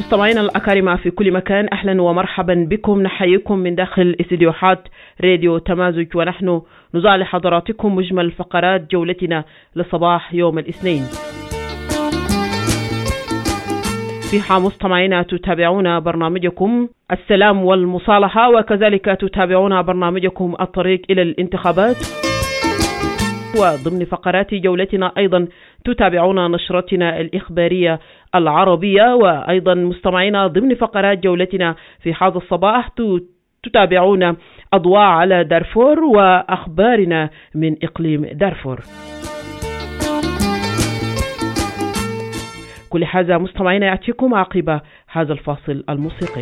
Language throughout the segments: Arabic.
مستمعينا الأكارم في كل مكان، أهلا ومرحبا بكم. نحييكم من داخل استديوهات راديو تمازج، ونحن نزع لحضراتكم مجمل فقرات جولتنا لصباح يوم الاثنين. فيها مستمعينا تتابعون برنامجكم السلام والمصالحة، وكذلك تتابعون برنامجكم الطريق إلى الانتخابات، وضمن فقرات جولتنا أيضا تتابعون نشرتنا الإخبارية العربية، وأيضا مستمعينا ضمن فقرات جولتنا في هذا الصباح تتابعون أضواء على دارفور وأخبارنا من إقليم دارفور. كل هذا مستمعينا يأتيكم عقب هذا الفاصل الموسيقي.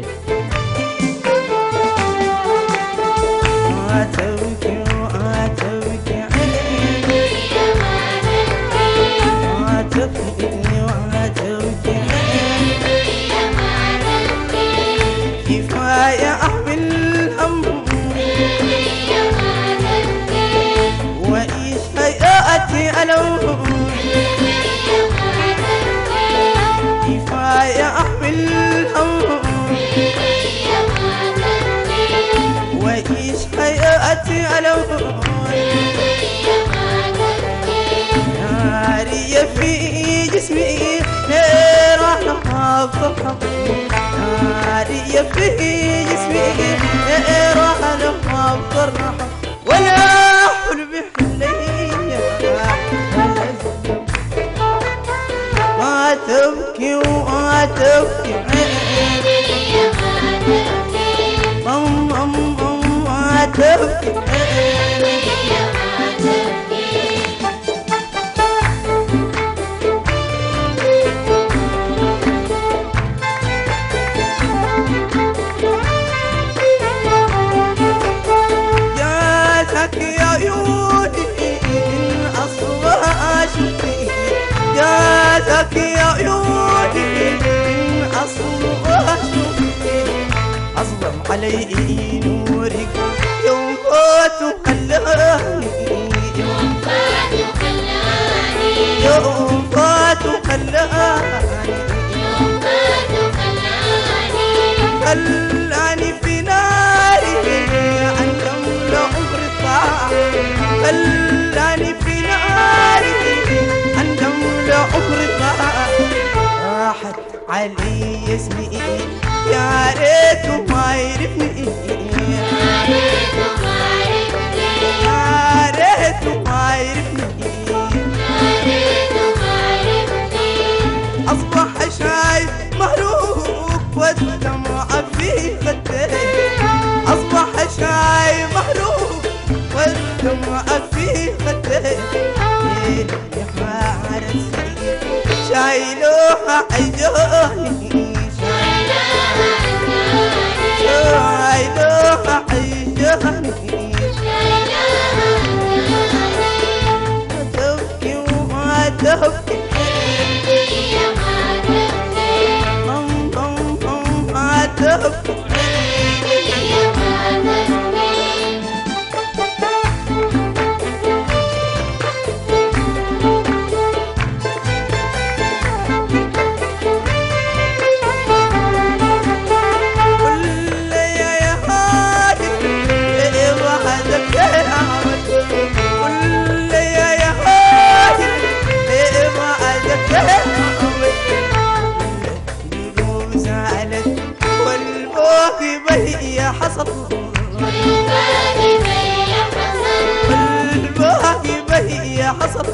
كفاية أحمل هم وإيش هيئاتي ألو، كفاية أحمل هم وإيش هيئاتي ألو، ناري في جسمي راح نحافظ، ناري في جسمي راح نحافظ، ولا أحل بحلية ما تبكي وما تبكي ما تبكي جاتك يا عيوني من أصلها شوفي، أظلم علي نورك يوم فات وخلاني، يوم فات وخلاني، يوم فات وخلاني، يوم فات وخلاني، خلاني في ناري عندهم لعمر طاع، خلاني في ناري عندهم لعمر طاع، راحت علي اسمي يا ريته ما يعرفني، يا ريته ما يعرفني، يا ريته ما يعرفني، يا ريته ما يعرفني، أصبح شايف محروق والدمع في خديه، أصبح شايف محروق والدمع في خديه، يا حارسي شايلوها عيوني، شايلوها عيوني، ما تبكي وما تبكي ما تبكي حصل والباقي بيا حصل،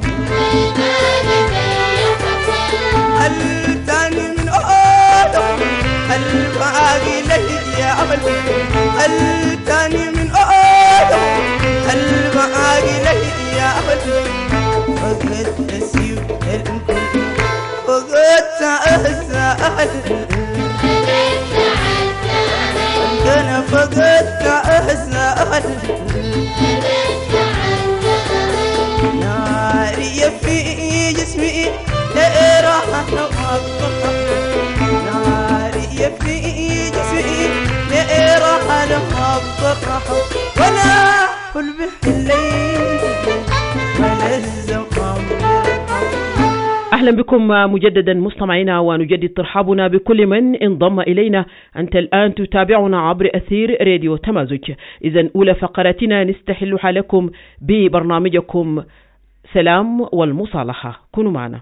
هل تاني من آدم هل باقي لي يا أمل، هل تاني من آدم هل باقي لي يا أمل، فقدت أسيب الكل فقدت أسأل، أنا فقدت أسأل، ناري في جسمي لا راح نحافظ، ناري في جسمي لا راح نحافظ، ولا أحل بحلي ولا الزقام أهلا بكم مجددا مستمعينا، ونجدد ترحابنا بكل من انضم إلينا. أنت الآن تتابعنا عبر أثير راديو تمازج. إذن أولى فقراتنا نستحلها لكم ببرنامجكم سلام والمصالحة. كونوا معنا.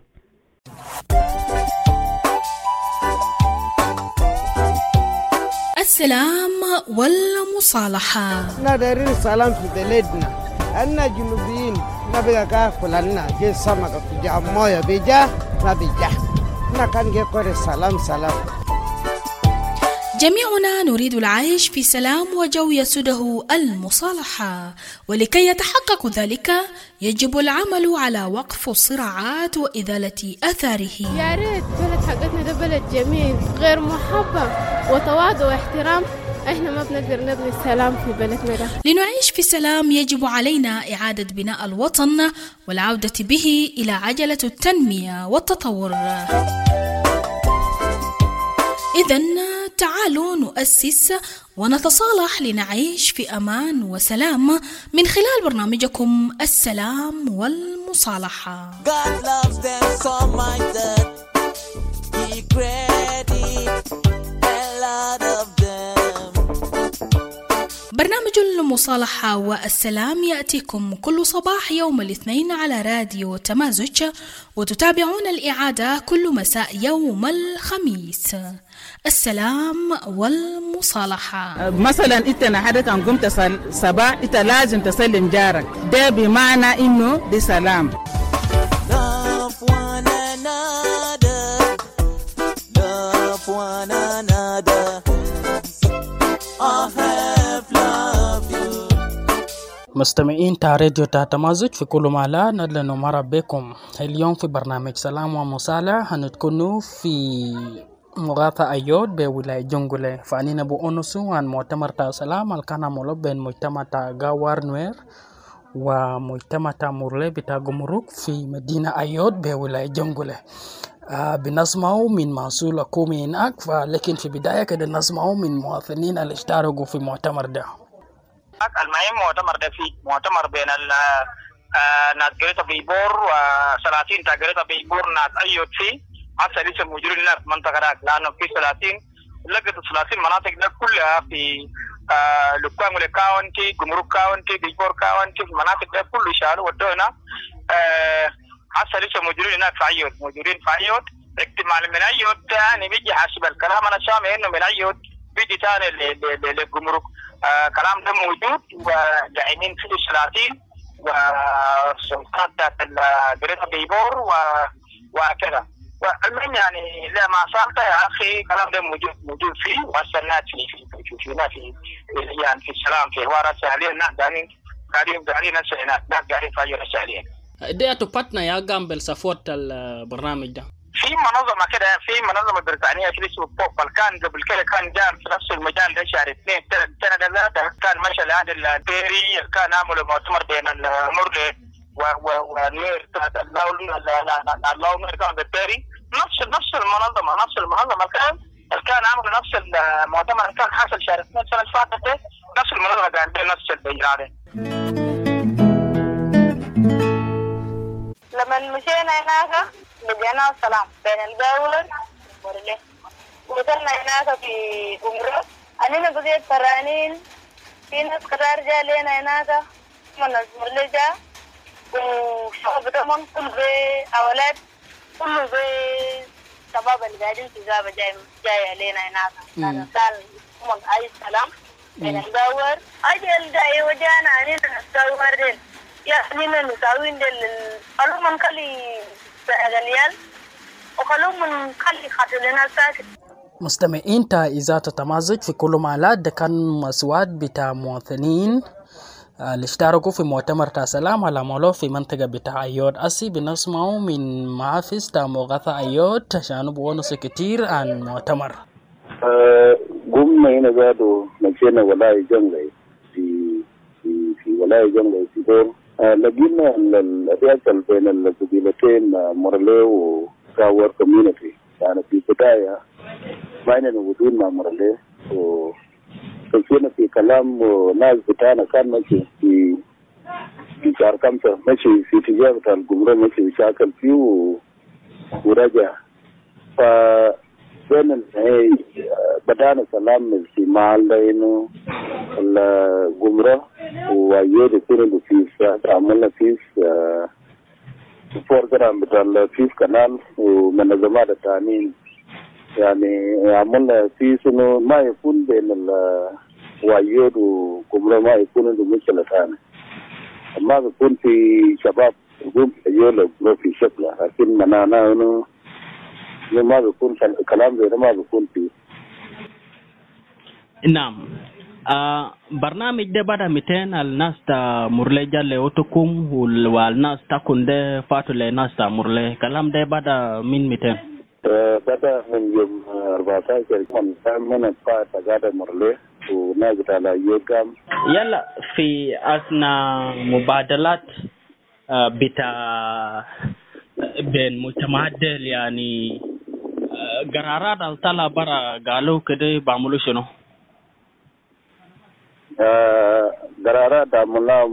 السلام والمصالحة. ندير السلام في بلدنا، أنا جنوبيين نبي كافل لنا جي سمك بيجا مويا بيجا نبيجا نكان جي كوري سلام. جميعنا نريد العيش في سلام وجو يسوده المصالحة، ولكي يتحقق ذلك يجب العمل على وقف الصراعات وإزالة أثاره. يا ريت بلد حقتنا ده بلد جميل غير محبة وتواضع واحترام، احنا ما بنقدر نبني السلام في بلدنا ده. لنعيش في سلام يجب علينا إعادة بناء الوطن والعودة به إلى عجلة التنمية والتطور. إذن تعالوا نؤسس ونتصالح لنعيش في أمان وسلام من خلال برنامجكم السلام والمصالحة. God loves them so much that He created a lot of them. برنامج المصالحة والسلام يأتيكم كل صباح يوم الاثنين على راديو تمازج، وتتابعون الإعادة كل مساء يوم الخميس. السلام والمصالحة. مثلا انت نحدك ان قمت صباح انت لازم تسلم جارك، ده بمعنى انه دي سلام. Love one another, love one another. I have loved you. مستمعين راديو تمازج في كل مالا، ندلن نمر بكم اليوم في برنامج سلام ومصالحة. هنتكونوا في مغاثة أيود بولاية جنجولة، فانينا بو أونسو عن مؤتمر تا سلام الكانا مولو بين مجتمع تا غاوار نوير ومجتمع تا مورلي بتا غمروك في مدينة أيود بولاية جنجولة. بنسمعوا من مسؤول حكومي هناك، لكن في بداية كده نسمعوا من مواطنين اللي اشتركوا في المؤتمر ده. المهم مؤتمر ده في مؤتمر بين ناس جريتا بيبور و30 تا جريتا بيبور ناس أيود فيه حتى لسه موجودين هنا في منطقة راك، لأنه في 30 لقيت 30 مناطق ده كلها في لوكانغولي كاونتي، جمرك كاونتي، بيبور كاونتي، في المناطق ده كله شالوا ودونا حتى لسه موجودين هناك في أيود، موجودين في أيود. احتمال من أيود تاني بيجي حسب الكلام أنا سامع إنه من أيود بيجي تاني للجمرك. كلام ده موجود وداعمين فيه 30 والسلطات بتاعت جريتا بيبور وكذا. المهم يعني لا ما صارت يا أخي كلام ده موجود فيه، والسنات في يعني في السلام في حوارات سهلين ناس قاعدين ناس قاعدين فاجر سهلين. ده تبطنا يا جامبل سفوت البرنامج ده. في منظمة كده، في منظمة بريطانية كده اسمه بوبل، كان قبل كده كان جار في نفس المجال ده شهر 2 سنة كان مشى لهذا الديري، كان عملوا مؤتمر بين المرلي ونوير اللون كان بالديري، نفس المنظمة كان عملوا نفس المؤتمر كان حصل شهر 2 سنة فاتت، نفس المنظمة كان نفس البيان. لما مشينا هناك لقينا السلام بين الجاور والمرلي، وصلنا هناك في جمرك. أنا بقيت فرانين في ناس كتار جا لنا هناك من المرلي جا، وشعب دمون كل بأولاد كل بشباب اللي قاعدين في جابة جاي علينا هناك. أنا قال من أي سلام بين الجاور أجل جاي وجانا أننا نستوار دين يعني من مساوين دل قالوا من كلي سأغنيال وقالوا من كلي خاتلنا ساكت. مستمعين إذا تتمازج في كل مالات، ده كان مسواد بتاع مواطنين اللي اشتركوا في مؤتمر تا سلام على مولو في منطقة بتاع أيود. أسي بنسمعوا من محافظ تا مغاثة أيود عشان بونس كتير عن مؤتمر. قمنا هنا زادوا مشينا ولاية جنغي في ولاية جنغي في دور، لقينا الرياضة بين القبيلتين مرلي وكاور كوميونيتي. يعني في البداية ما إننا وجود مع مرلي، وكنا في كلام ناس بتاعنا كان ماشي في شهر 5 ماشي في اتجاه بتاع الجمهورية، ماشي بيشاكل فيه uraja فبين بدانا سلام من الشمال لأنه الجمرة ويود يكون فيس عملنا فيس بروجرام بتاع فيس كنال ومنظمات التأمين يعني عملنا فيس إنه ما يكون بين الويود وجمرة ما يكون عنده مشكلة ثانية ما بيكون في شباب يقوم يقول في شكله لكن منانا إنه ما بيكون كلام زي ما بيكون فيه. نعم. برنامج ده بدأ 200 الناس تا مرلي جالي أوتوكم والناس تكون ده فاتوا لناس تا مرلي كلام ده بدأ من 200. بدأ من يوم 14 من فات تجاد مرلي وناس على يوم. يلا في أثناء مبادلات بتا بين مجتمعات يعني قرارات الطلع برا قالوا كده بعملوا شنو؟ قرارات عملنا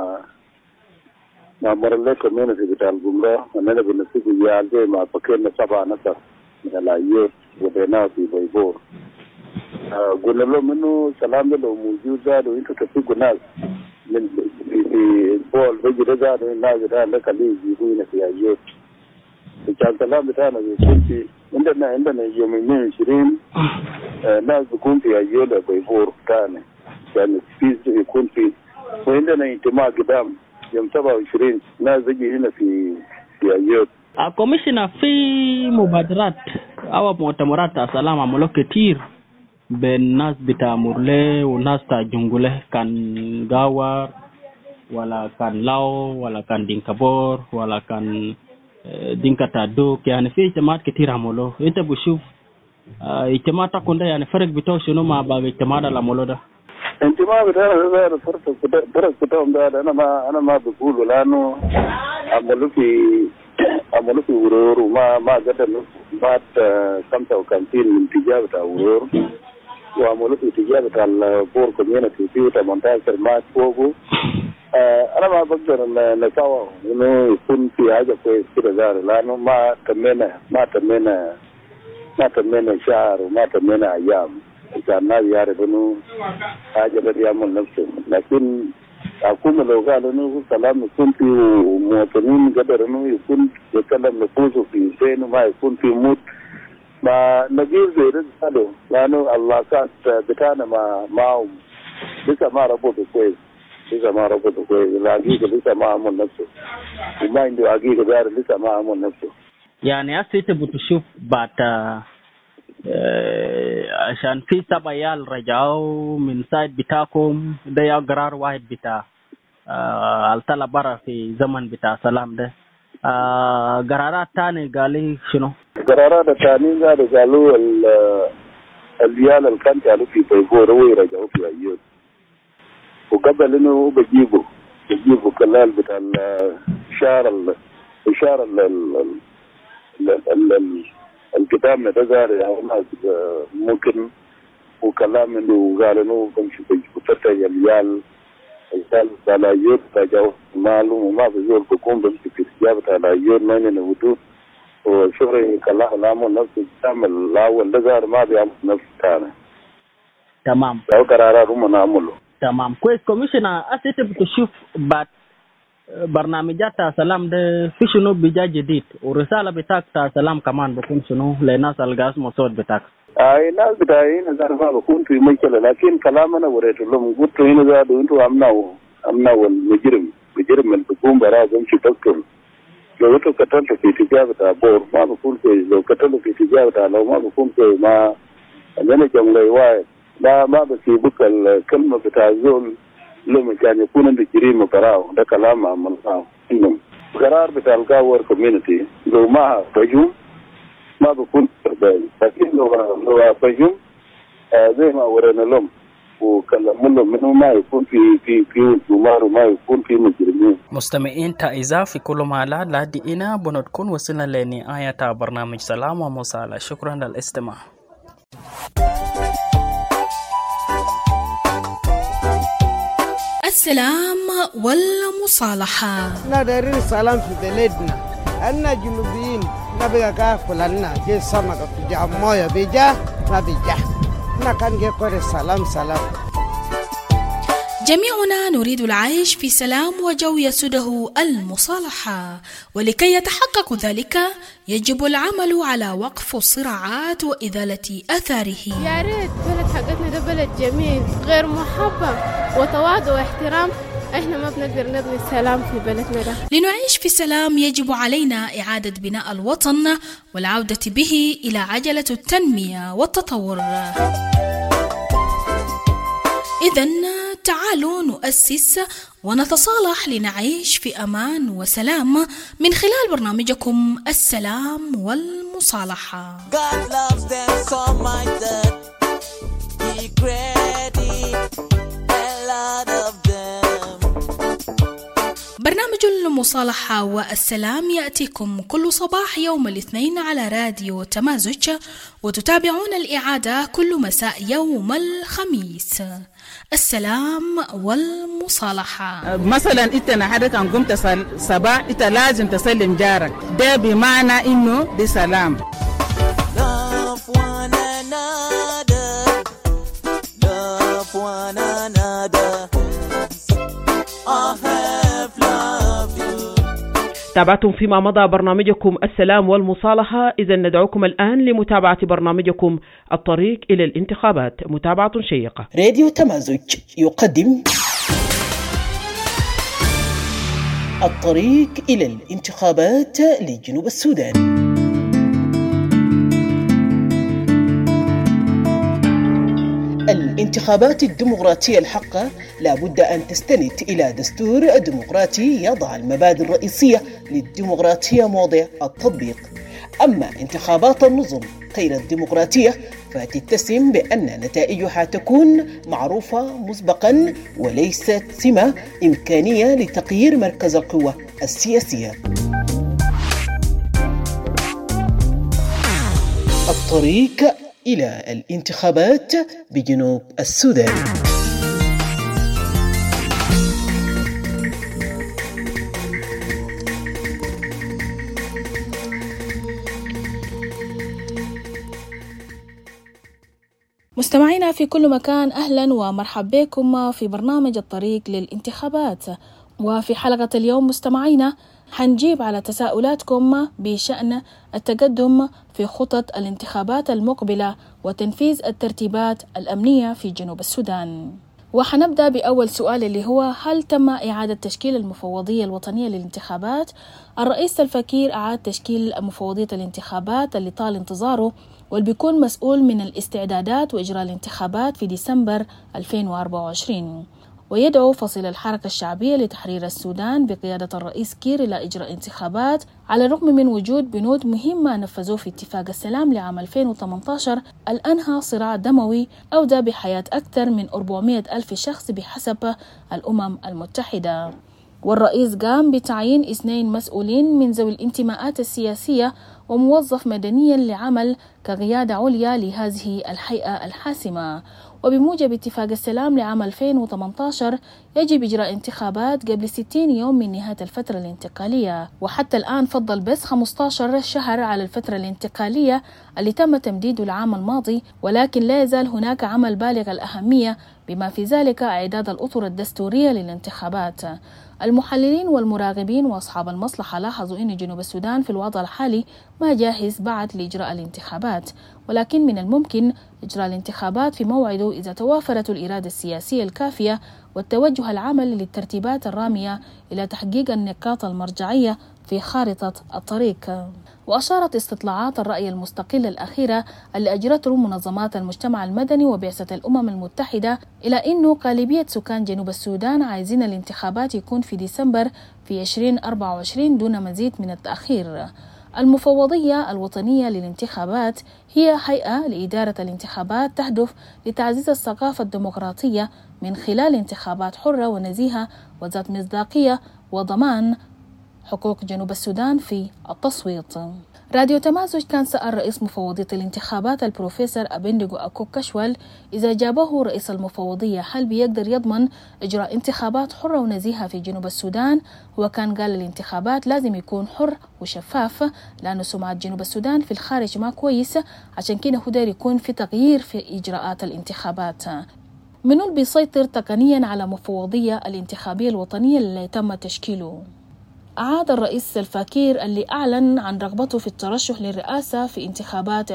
مع مرلي كوميونتي بتاع الجمرة أننا بنسيب يالجي مع فكرنا 7 نفر من العيوت ودينا في بيبور قلنا لهم إنه سلام لو موجود زاد وإنتوا تفيقوا ناس من في بول بيجي زاد الناس ده لك اللي يجيبونا في عيوت كان سلام بتاعنا بيكون في عندنا يومين 20 ناس بيكون في عيوت بيبور ثاني يعني في يكون في وعندنا انتماء قدام يوم 27 ناس بيجي هنا في عيوت. كوميشنر في مبادرات أو مؤتمرات السلام عملوا كتير بين ناس بتاع مرلي وناس بتاع جنجولة كان غاور ولا كان لاو ولا كان دينكابور ولا كان دينكا تادوك يعني في اجتماعات كتير عملوا. انت بشوف اجتماعات تكون ده يعني فرق بتاعه شنو مع باقي اجتماعات اللي عملوا ده؟ انتماء بتاعنا ده فرق بتاعهم ده انا ما بقول لانه عملوا في ورور وما قدروا بعد 55 من تجارة ورور وعملوا في تجارة البور كوميونتي في 18 مارس فوقه. انا ما بقدر نساوي انه يكون في حاجه كويس كده زار لانه ما تمينا شهر وما تمينا ايام عشان الناس يعرفوا انه حاجه بدي يعمل نفسه لكن أقوم لو قال انه سلام يكون في مواطنين قدر انه يكون يتكلم نفوسه في زين وما يكون في موت ما نجيب زي رزقه لانه العلاقات بتاعنا معهم لسه ما ربطوا كويس الحقيقة لسه ما عمل نفسه وما عنده حقيقة دار لسه ما عمل نفسه يعني أسيت بتشوف بعد عشان في 7 عيال رجعوا من سايد بتاعكم ده يا قرار واحد بتاع الطلب برا في زمن بتاع سلام ده قرارات تاني قالي شنو؟ قرارات تاني قالوا العيال اللي كان قالوا في بيبور ويرجعوا في عيون وقبل انه بجيبوا كلال بتاع الشهر الكتاب نتظهر يعني ممكن وكلام انه قال انه بمشي بفتح العيال على عيون رجعوا معلوم وما بزول بكون بمشي في استجابة على عيون ما ينودوه وشغل كلامه نفسه تعمل الاول ده ما بيعمل نفسه ثاني. تمام. لو قرارات هم نعمله. تمام كويس. كوميشنر أسيت بتشوف بعد برنامجات سلام ده في شنو بيجا جديد ورسالة بتاعك سلام كمان بكون شنو لناس الغاز مصوت بتاعك؟ الناس بتاعين ما بكون في مشكلة لكن كلامنا وريت لهم قلت هنا زادوا انتوا امنوا المجرم اللي بيكون براه بمشي تذكر لو انتوا قتلتوا في تجارة بور ما بكون كويس لو قتلوا في تجارة لو ما بكون كويس ما عندنا جملة واحد ما بسيبك الكلمة بتاع زول لما كان يكون عندك جريمة براه ده كلام عملناه إنه قرار بتاع القاور كوميونتي لو ما فجوم ما بكون تربية لكن لو فجوم زي ما ورينا لهم وكلموا لهم منه ما يكون في جمار وما يكون في مجرمين. مستمعين إذا في كل مالا لدينا بنتكون وصلنا لنهاية برنامج سلام ومصالح. شكرا للاستماع. السلام والمصالحة. ندير السلام في بلدنا. أنا جنوبيين نبي كافلنا جي سمك كجا مويا بيجا ما بيجا نكان جي كوري سلام سلام. جميعنا نريد العيش في سلام وجو يسوده المصالحة، ولكي يتحقق ذلك يجب العمل على وقف الصراعات وإزالة أثاره. يا ريت بلد حقتنا ده بلد جميل غير محبة وتواضع واحترام، احنا ما بنقدر نبني السلام في بلدنا ده. لنعيش في سلام يجب علينا إعادة بناء الوطن والعودة به إلى عجلة التنمية والتطور. إذن تعالوا نؤسس ونتصالح لنعيش في أمان وسلام من خلال برنامجكم السلام والمصالحة. God loves them so much that He created a lot of them. برنامج المصالحة والسلام يأتيكم كل صباح يوم الاثنين على راديو تمازج، وتتابعون الإعادة كل مساء يوم الخميس. السلام والمصالحة. مثلا انت نحدك ان قمت صباح انت لازم تسلم جارك، ده بمعنى انه دي سلام. Love one another, love one another. I have loved you. تابعتم فيما مضى برنامجكم السلام والمصالحة. إذا ندعوكم الآن لمتابعة برنامجكم الطريق إلى الانتخابات. متابعة شيقة. راديو تمازج يقدم الطريق إلى الانتخابات لجنوب السودان. الانتخابات الديمقراطية الحقة لابد أن تستند إلى دستور ديمقراطي يضع المبادئ الرئيسية للديمقراطية موضع التطبيق. أما انتخابات النظم غير الديمقراطية فتتسم بأن نتائجها تكون معروفة مسبقا وليست سمة إمكانية لتغيير مركز القوة السياسية. الطريق إلى الانتخابات بجنوب السودان. مستمعينا في كل مكان، أهلا ومرحبا بكم في برنامج الطريق للانتخابات. وفي حلقة اليوم مستمعينا حنجيب على تساؤلاتكم بشأن التقدم في خطط الانتخابات المقبلة وتنفيذ الترتيبات الأمنية في جنوب السودان. وحنبدأ بأول سؤال اللي هو: هل تم إعادة تشكيل المفوضية الوطنية للانتخابات؟ الرئيس الفكير أعاد تشكيل مفوضية الانتخابات اللي طال انتظاره، واللي بيكون مسؤول من الاستعدادات وإجراء الانتخابات في ديسمبر 2024، ويدعو فصيل الحركة الشعبية لتحرير السودان بقيادة الرئيس كير إلى إجراء انتخابات على الرغم من وجود بنود مهمة نفذوه في اتفاق السلام لعام 2018 الأنهى صراع دموي أودى بحياة أكثر من 400 ألف شخص بحسب الأمم المتحدة. والرئيس قام بتعيين 2 مسؤولين من ذوي الانتماءات السياسية وموظف مدنيا لعمل كقيادة عليا لهذه الهيئة الحاسمة. وبموجب اتفاق السلام لعام 2018 يجب إجراء انتخابات قبل 60 يوم من نهاية الفترة الانتقالية، وحتى الآن فضل بس 15 شهر على الفترة الانتقالية اللي تم تمديده العام الماضي، ولكن لا يزال هناك عمل بالغ الأهمية بما في ذلك إعداد الأطر الدستورية للانتخابات. المحللين والمراقبين وأصحاب المصلحة لاحظوا أن جنوب السودان في الوضع الحالي ما جاهز بعد لإجراء الانتخابات، ولكن من الممكن إجراء الانتخابات في موعده إذا توافرت الإرادة السياسية الكافية والتوجه العمل للترتيبات الرامية إلى تحقيق النقاط المرجعية في خارطة الطريق. وأشارت استطلاعات الرأي المستقلة الأخيرة اللي أجرته منظمات المجتمع المدني وبعثة الأمم المتحدة إلى أنه غالبية سكان جنوب السودان عايزين الانتخابات يكون في ديسمبر في 2024 دون مزيد من التأخير. المفوضية الوطنية للانتخابات هي هيئة لإدارة الانتخابات تهدف لتعزيز الثقافة الديمقراطية من خلال انتخابات حرة ونزيهة وذات مصداقية وضمان حقوق جنوب السودان في التصويت. راديو تمازج كان سأل رئيس مفوضية الانتخابات البروفيسور أبنديغو أكوك كشوال إذا جابه رئيس المفوضية هل بيقدر يضمن إجراء انتخابات حرة ونزيهة في جنوب السودان. وكان قال الانتخابات لازم يكون حر وشفاف لأنه سمعة جنوب السودان في الخارج ما كويس، عشان كده هو داير يكون في تغيير في إجراءات الانتخابات. منو اللي بيسيطر تقنيا على مفوضية الانتخابية الوطنية اللي تم تشكيله؟ أعاد الرئيس سلفا كير اللي أعلن عن رغبته في الترشح للرئاسة في انتخابات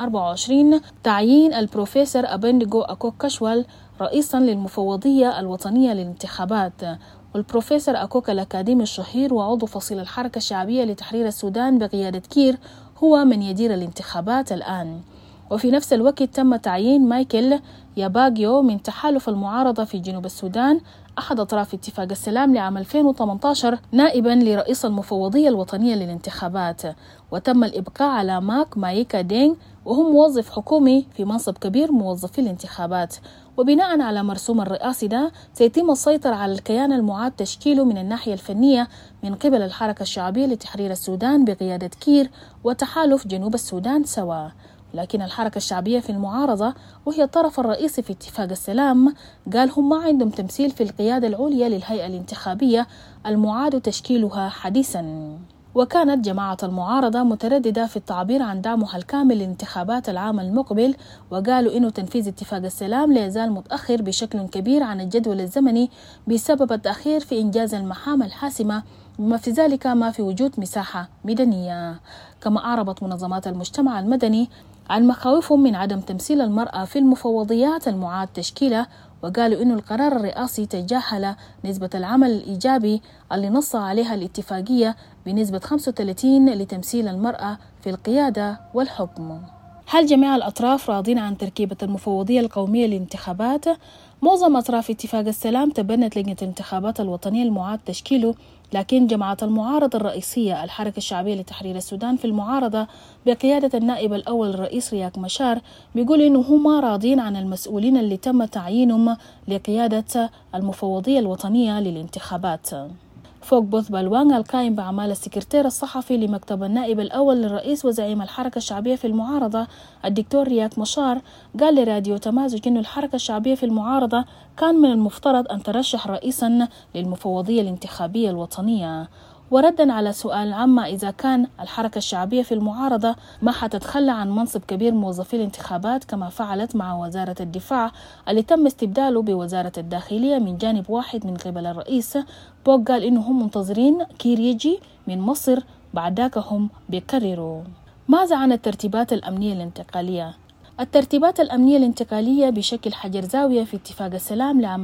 2024 تعيين البروفيسور أبنديغو أكوك كشوال رئيسا للمفوضية الوطنية للانتخابات. والبروفيسور أكوك الأكاديمي الشهير وعضو فصيل الحركة الشعبية لتحرير السودان بقيادة كير هو من يدير الانتخابات الآن. وفي نفس الوقت تم تعيين مايكل ياباغيو من تحالف المعارضة في جنوب السودان أحد أطراف اتفاق السلام لعام 2018 نائبا لرئيس المفوضية الوطنية للانتخابات. وتم الإبقاء على ماك مايكا دينغ وهو موظف حكومي في منصب كبير موظفي الانتخابات. وبناء على مرسوم الرئاسي ده سيتم السيطرة على الكيان المعاد تشكيله من الناحية الفنية من قبل الحركة الشعبية لتحرير السودان بقيادة كير وتحالف جنوب السودان سوا. لكن الحركة الشعبية في المعارضة وهي الطرف الرئيسي في اتفاق السلام قال هم ما عندهم تمثيل في القيادة العليا للهيئة الانتخابية المعاد تشكيلها حديثا. وكانت جماعة المعارضة مترددة في التعبير عن دعمها الكامل للانتخابات العام المقبل، وقالوا إنه تنفيذ اتفاق السلام لا يزال متأخر بشكل كبير عن الجدول الزمني بسبب التأخير في إنجاز المهام الحاسمة، بما في ذلك ما في وجود مساحة ميدانية. كما أعربت منظمات المجتمع المدني عن مخاوفهم من عدم تمثيل المرأة في المفوضيات المعاد تشكيلها، وقالوا إنه القرار الرئاسي تجاهل نسبة العمل الإيجابي اللي نص عليها الاتفاقية بنسبة 35 لتمثيل المرأة في القيادة والحكم. هل جميع الأطراف راضين عن تركيبة المفوضية القومية للانتخابات؟ معظم أطراف اتفاق السلام تبنت لجنة الانتخابات الوطنية المعاد تشكيله، لكن جماعة المعارضة الرئيسية الحركة الشعبية لتحرير السودان في المعارضة بقيادة النائب الأول الرئيس رياك مشار بيقول إنه هم راضين عن المسؤولين اللي تم تعيينهم لقيادة المفوضية الوطنية للانتخابات. فوق بوث بالوان القائم بأعمال السكرتير الصحفي لمكتب النائب الأول للرئيس وزعيم الحركة الشعبية في المعارضة الدكتور رياك مشار قال لراديو تمازج إنه الحركة الشعبية في المعارضة كان من المفترض أن ترشح رئيسا للمفوضية الانتخابية الوطنية. وردا على سؤال عما إذا كان الحركة الشعبية في المعارضة ما حتتخلى عن منصب كبير موظفي الانتخابات كما فعلت مع وزارة الدفاع اللي تم استبداله بوزارة الداخلية من جانب واحد من قبل الرئيس، بوك قال إنهم منتظرين كير يجي من مصر بعد ذاك هم بيكرروا. ماذا عن الترتيبات الأمنية الانتقالية؟ الترتيبات الأمنية الانتقالية بشكل حجر زاوية في اتفاق السلام لعام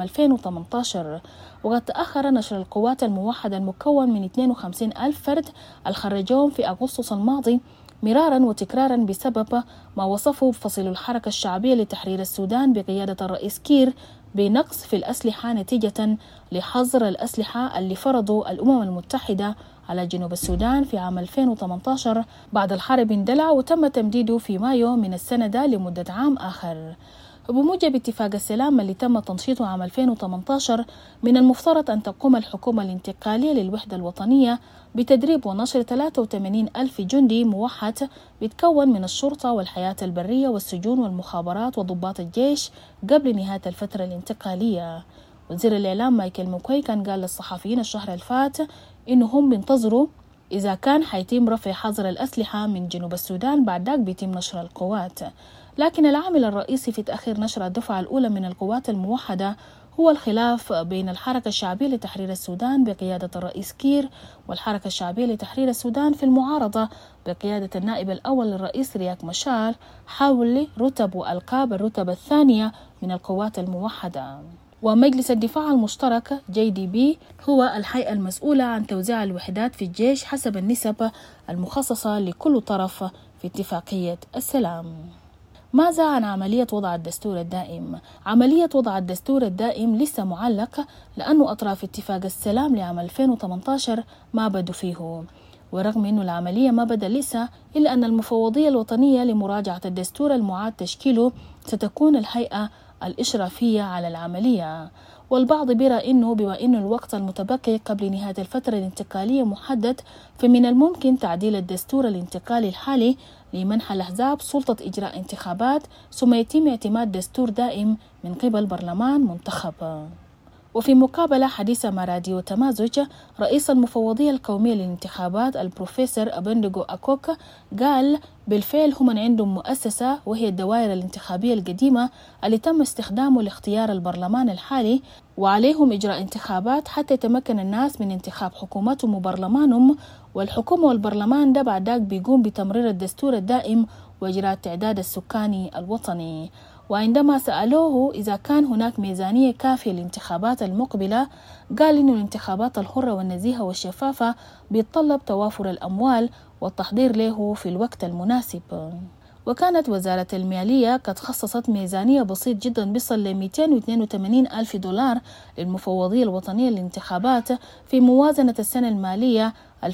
2018، وقد تأخر نشر القوات الموحدة المكون من 52,000 فرد الخرجون في أغسطس الماضي مرارا وتكرارا بسبب ما وصفه فصيل الحركة الشعبية لتحرير السودان بقيادة الرئيس كير بنقص في الأسلحة نتيجة لحظر الأسلحة اللي فرضوا الأمم المتحدة على جنوب السودان في عام 2018 بعد الحرب اندلع وتم تمديده في مايو من السنة ده لمدة عام آخر. وبموجب اتفاق السلام اللي تم تنشيطه عام 2018 من المفترض أن تقوم الحكومة الانتقالية للوحدة الوطنية بتدريب ونشر 83,000 جندي موحد بيتكون من الشرطة والحياة البرية والسجون والمخابرات وضباط الجيش قبل نهاية الفترة الانتقالية. وزير الإعلام مايكل موكوي كان قال للصحفيين الشهر الفات إنهم بينتظروا إذا كان حيتم رفع حظر الأسلحة من جنوب السودان بعد ذاك بيتم نشر القوات. لكن العامل الرئيسي في تأخير نشر الدفعة الأولى من القوات الموحدة هو الخلاف بين الحركة الشعبية لتحرير السودان بقيادة الرئيس كير والحركة الشعبية لتحرير السودان في المعارضة بقيادة النائب الأول للرئيس رياك مشار حول رتب وألقاب الرتب الثانية من القوات الموحدة. ومجلس الدفاع المشترك JDB هو الهيئة المسؤولة عن توزيع الوحدات في الجيش حسب النسب المخصصة لكل طرف في اتفاقية السلام. ماذا عن عملية وضع الدستور الدائم؟ عملية وضع الدستور الدائم لسه معلق لأنه أطراف اتفاق السلام لعام 2018 ما بدوا فيه، ورغم أنه العملية ما بدأ لسه إلا أن المفوضية الوطنية لمراجعة الدستور المعاد تشكيله ستكون الهيئة الإشرافية على العملية. والبعض بيرى إنه بما إنه الوقت المتبقي قبل نهاية الفترة الانتقالية محدد، فمن الممكن تعديل الدستور الانتقالي الحالي لمنح الأحزاب سلطة إجراء انتخابات، ثم يتم اعتماد دستور دائم من قبل برلمان منتخب. وفي مقابلة حديثة مع راديو تمازج، رئيس المفوضية القومية للانتخابات البروفيسور أبندغو أكوك قال بالفعل هم عندهم مؤسسة وهي الدوائر الانتخابية القديمة اللي تم استخدامه لاختيار البرلمان الحالي، وعليهم إجراء انتخابات حتى يتمكن الناس من انتخاب حكومتهم وبرلمانهم، والحكومة والبرلمان ده بعد ذاك بيقوم بتمرير الدستور الدائم وإجراء التعداد السكاني الوطني. وعندما سألوه إذا كان هناك ميزانية كافية للانتخابات المقبلة، قال إنه الانتخابات الحرة والنزيهة والشفافة بيتطلب توافر الأموال والتحضير له في الوقت المناسب. وكانت وزارة المالية قد خصصت ميزانية بسيط جدا بيصل ل 282 ألف دولار للمفوضية الوطنية للانتخابات في موازنة السنة المالية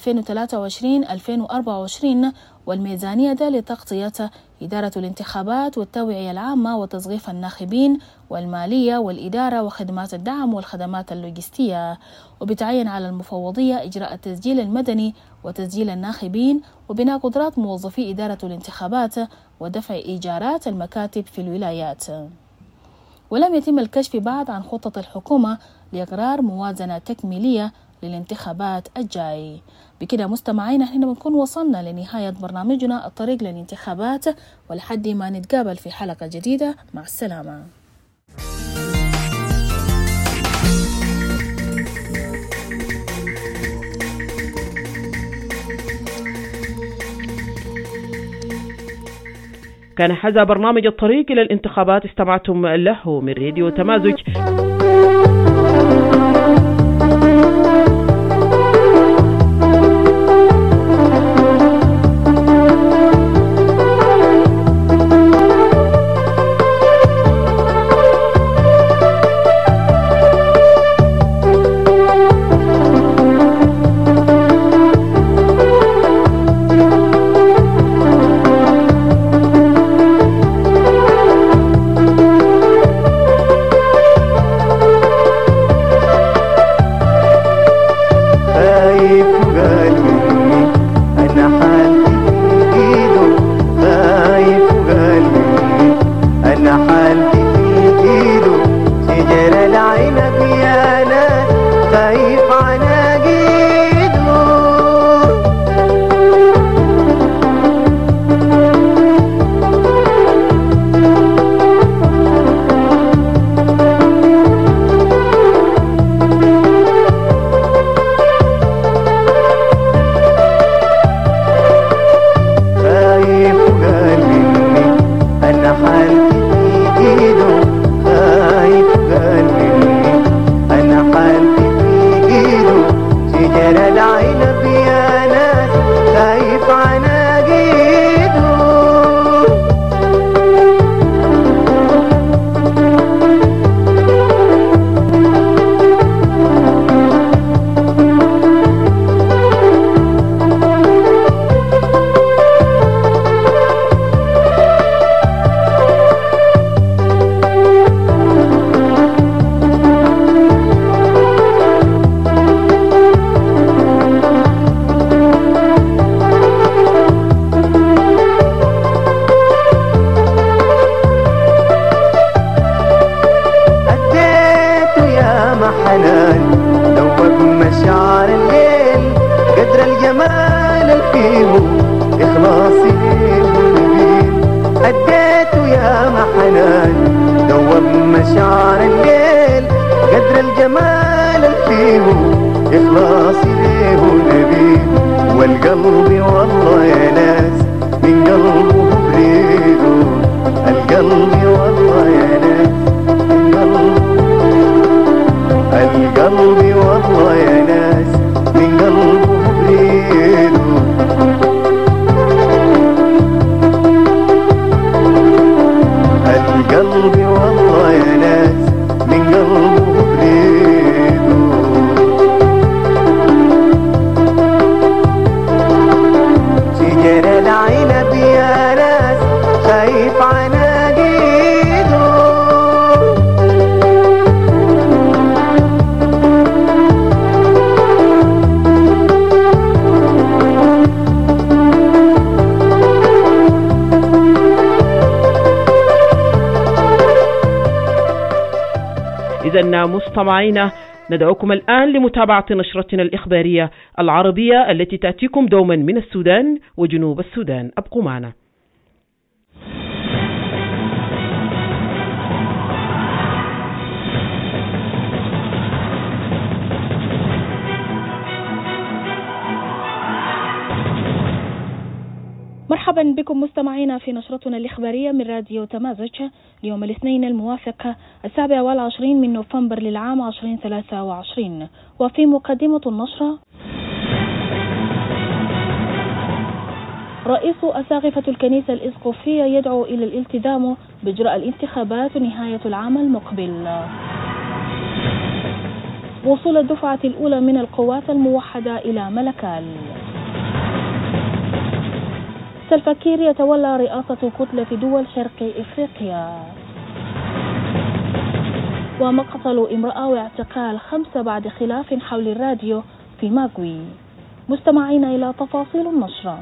2023-2024، والميزانية ده لتغطية إدارة الانتخابات والتوعية العامة وتوظيف الناخبين والمالية والإدارة وخدمات الدعم والخدمات اللوجستية. وبتعين على المفوضية إجراء التسجيل المدني وتسجيل الناخبين وبناء قدرات موظفي إدارة الانتخابات ودفع إيجارات المكاتب في الولايات. ولم يتم الكشف بعد عن خطة الحكومة لإقرار موازنة تكميلية للانتخابات الجاي. بكده مستمعينا احنا بنكون وصلنا لنهاية برنامجنا الطريق للانتخابات، ولحد ما نتقابل في حلقة جديدة، مع السلامة. كان هذا برنامج الطريق إلى الانتخابات، استمعتم له من راديو تمازج. Get it out. إذن مستمعينا ندعوكم الآن لمتابعة نشرتنا الإخبارية العربية التي تأتيكم دوما من السودان وجنوب السودان. أبقوا معنا. مرحبا بكم مستمعينا في نشرتنا الإخبارية من راديو تمازج اليوم الاثنين الموافق 27 من نوفمبر للعام 2023. وفي مقدمة النشرة: رئيس أساقفة الكنيسة الإسقفية يدعو إلى الالتزام بإجراء الانتخابات نهاية العام المقبل. وصول الدفعة الأولى من القوات الموحدة إلى ملكال. سلفا كير يتولى رئاسة كتلة دول شرق إفريقيا. ومقتل امرأة واعتقال 5 بعد خلاف حول الراديو في ماغوي. مستمعين إلى تفاصيل النشرة.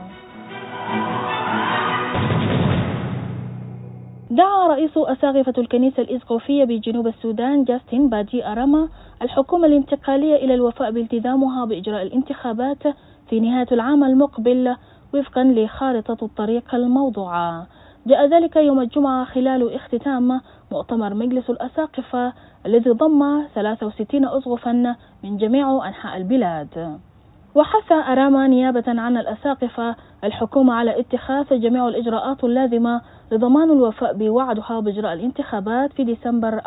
دعا رئيس أساقفة الكنيسة الإسقفية بجنوب السودان جاستن بادي أراما الحكومة الانتقالية إلى الوفاء بالتزامها بإجراء الانتخابات في نهاية العام المقبل وفقا لخارطة الطريق الموضوعة. جاء ذلك يوم الجمعة خلال اختتام مؤتمر مجلس الأساقفة الذي ضم 63 أسقفا من جميع أنحاء البلاد. وحث أراما نيابة عن الأساقفة الحكومة على اتخاذ جميع الإجراءات اللازمة لضمان الوفاء بوعدها بإجراء الانتخابات في ديسمبر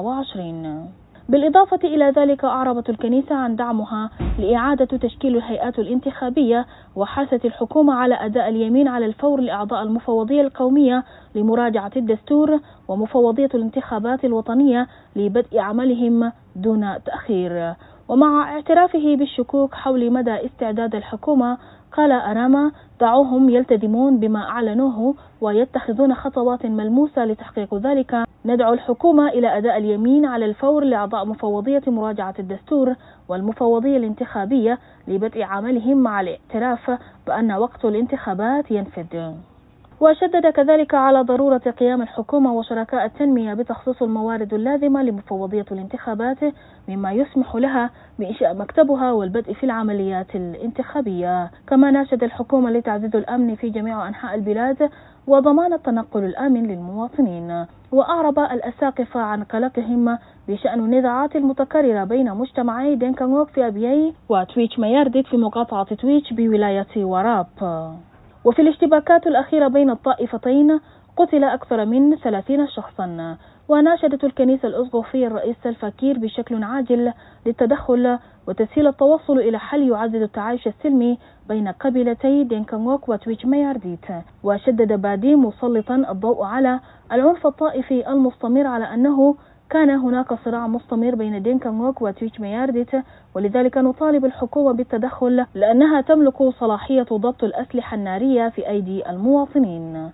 24. بالإضافة إلى ذلك أعربت الكنيسة عن دعمها لإعادة تشكيل الهيئات الانتخابية، وحثت الحكومة على أداء اليمين على الفور لأعضاء المفوضية القومية لمراجعة الدستور ومفوضية الانتخابات الوطنية لبدء عملهم دون تأخير. ومع اعترافه بالشكوك حول مدى استعداد الحكومة، قال أراما: دعوهم يلتزمون بما أعلنوه ويتخذون خطوات ملموسة لتحقيق ذلك. ندعو الحكومة إلى أداء اليمين على الفور لأعضاء مفوضية مراجعة الدستور والمفوضية الانتخابية لبدء عملهم مع الاعتراف بأن وقت الانتخابات ينفذ. وشدد كذلك على ضرورة قيام الحكومة وشركاء التنمية بتخصيص الموارد اللازمة لمفوضية الانتخابات مما يسمح لها بإنشاء مكتبها والبدء في العمليات الانتخابية. كما ناشد الحكومة لتعزيز الأمن في جميع أنحاء البلاد وضمان التنقل الآمن للمواطنين. وأعرب الأساقفة عن قلقهم بشأن النزاعات المتكررة بين مجتمعي دينكانغوك في أبيي وتويتش ميارديت في مقاطعة تويتش بولاية وراب. وفي الاشتباكات الأخيرة بين الطائفتين قتل أكثر من 30 شخصا. وناشدت الكنيسة الإسقفية الرئيس سلفا كير بشكل عاجل للتدخل وتسهيل التوصل إلى حل يعزز التعايش السلمي بين قبيلتي دينكانغوك وتويتش ميارديت. وشدد بادي مسلطا الضوء على العنف الطائفي المستمر على أنه كان هناك صراع مستمر بين دينكانغوك وتويتش ميارديت، ولذلك نطالب الحكومة بالتدخل لأنها تملك صلاحية ضبط الأسلحة النارية في أيدي المواطنين.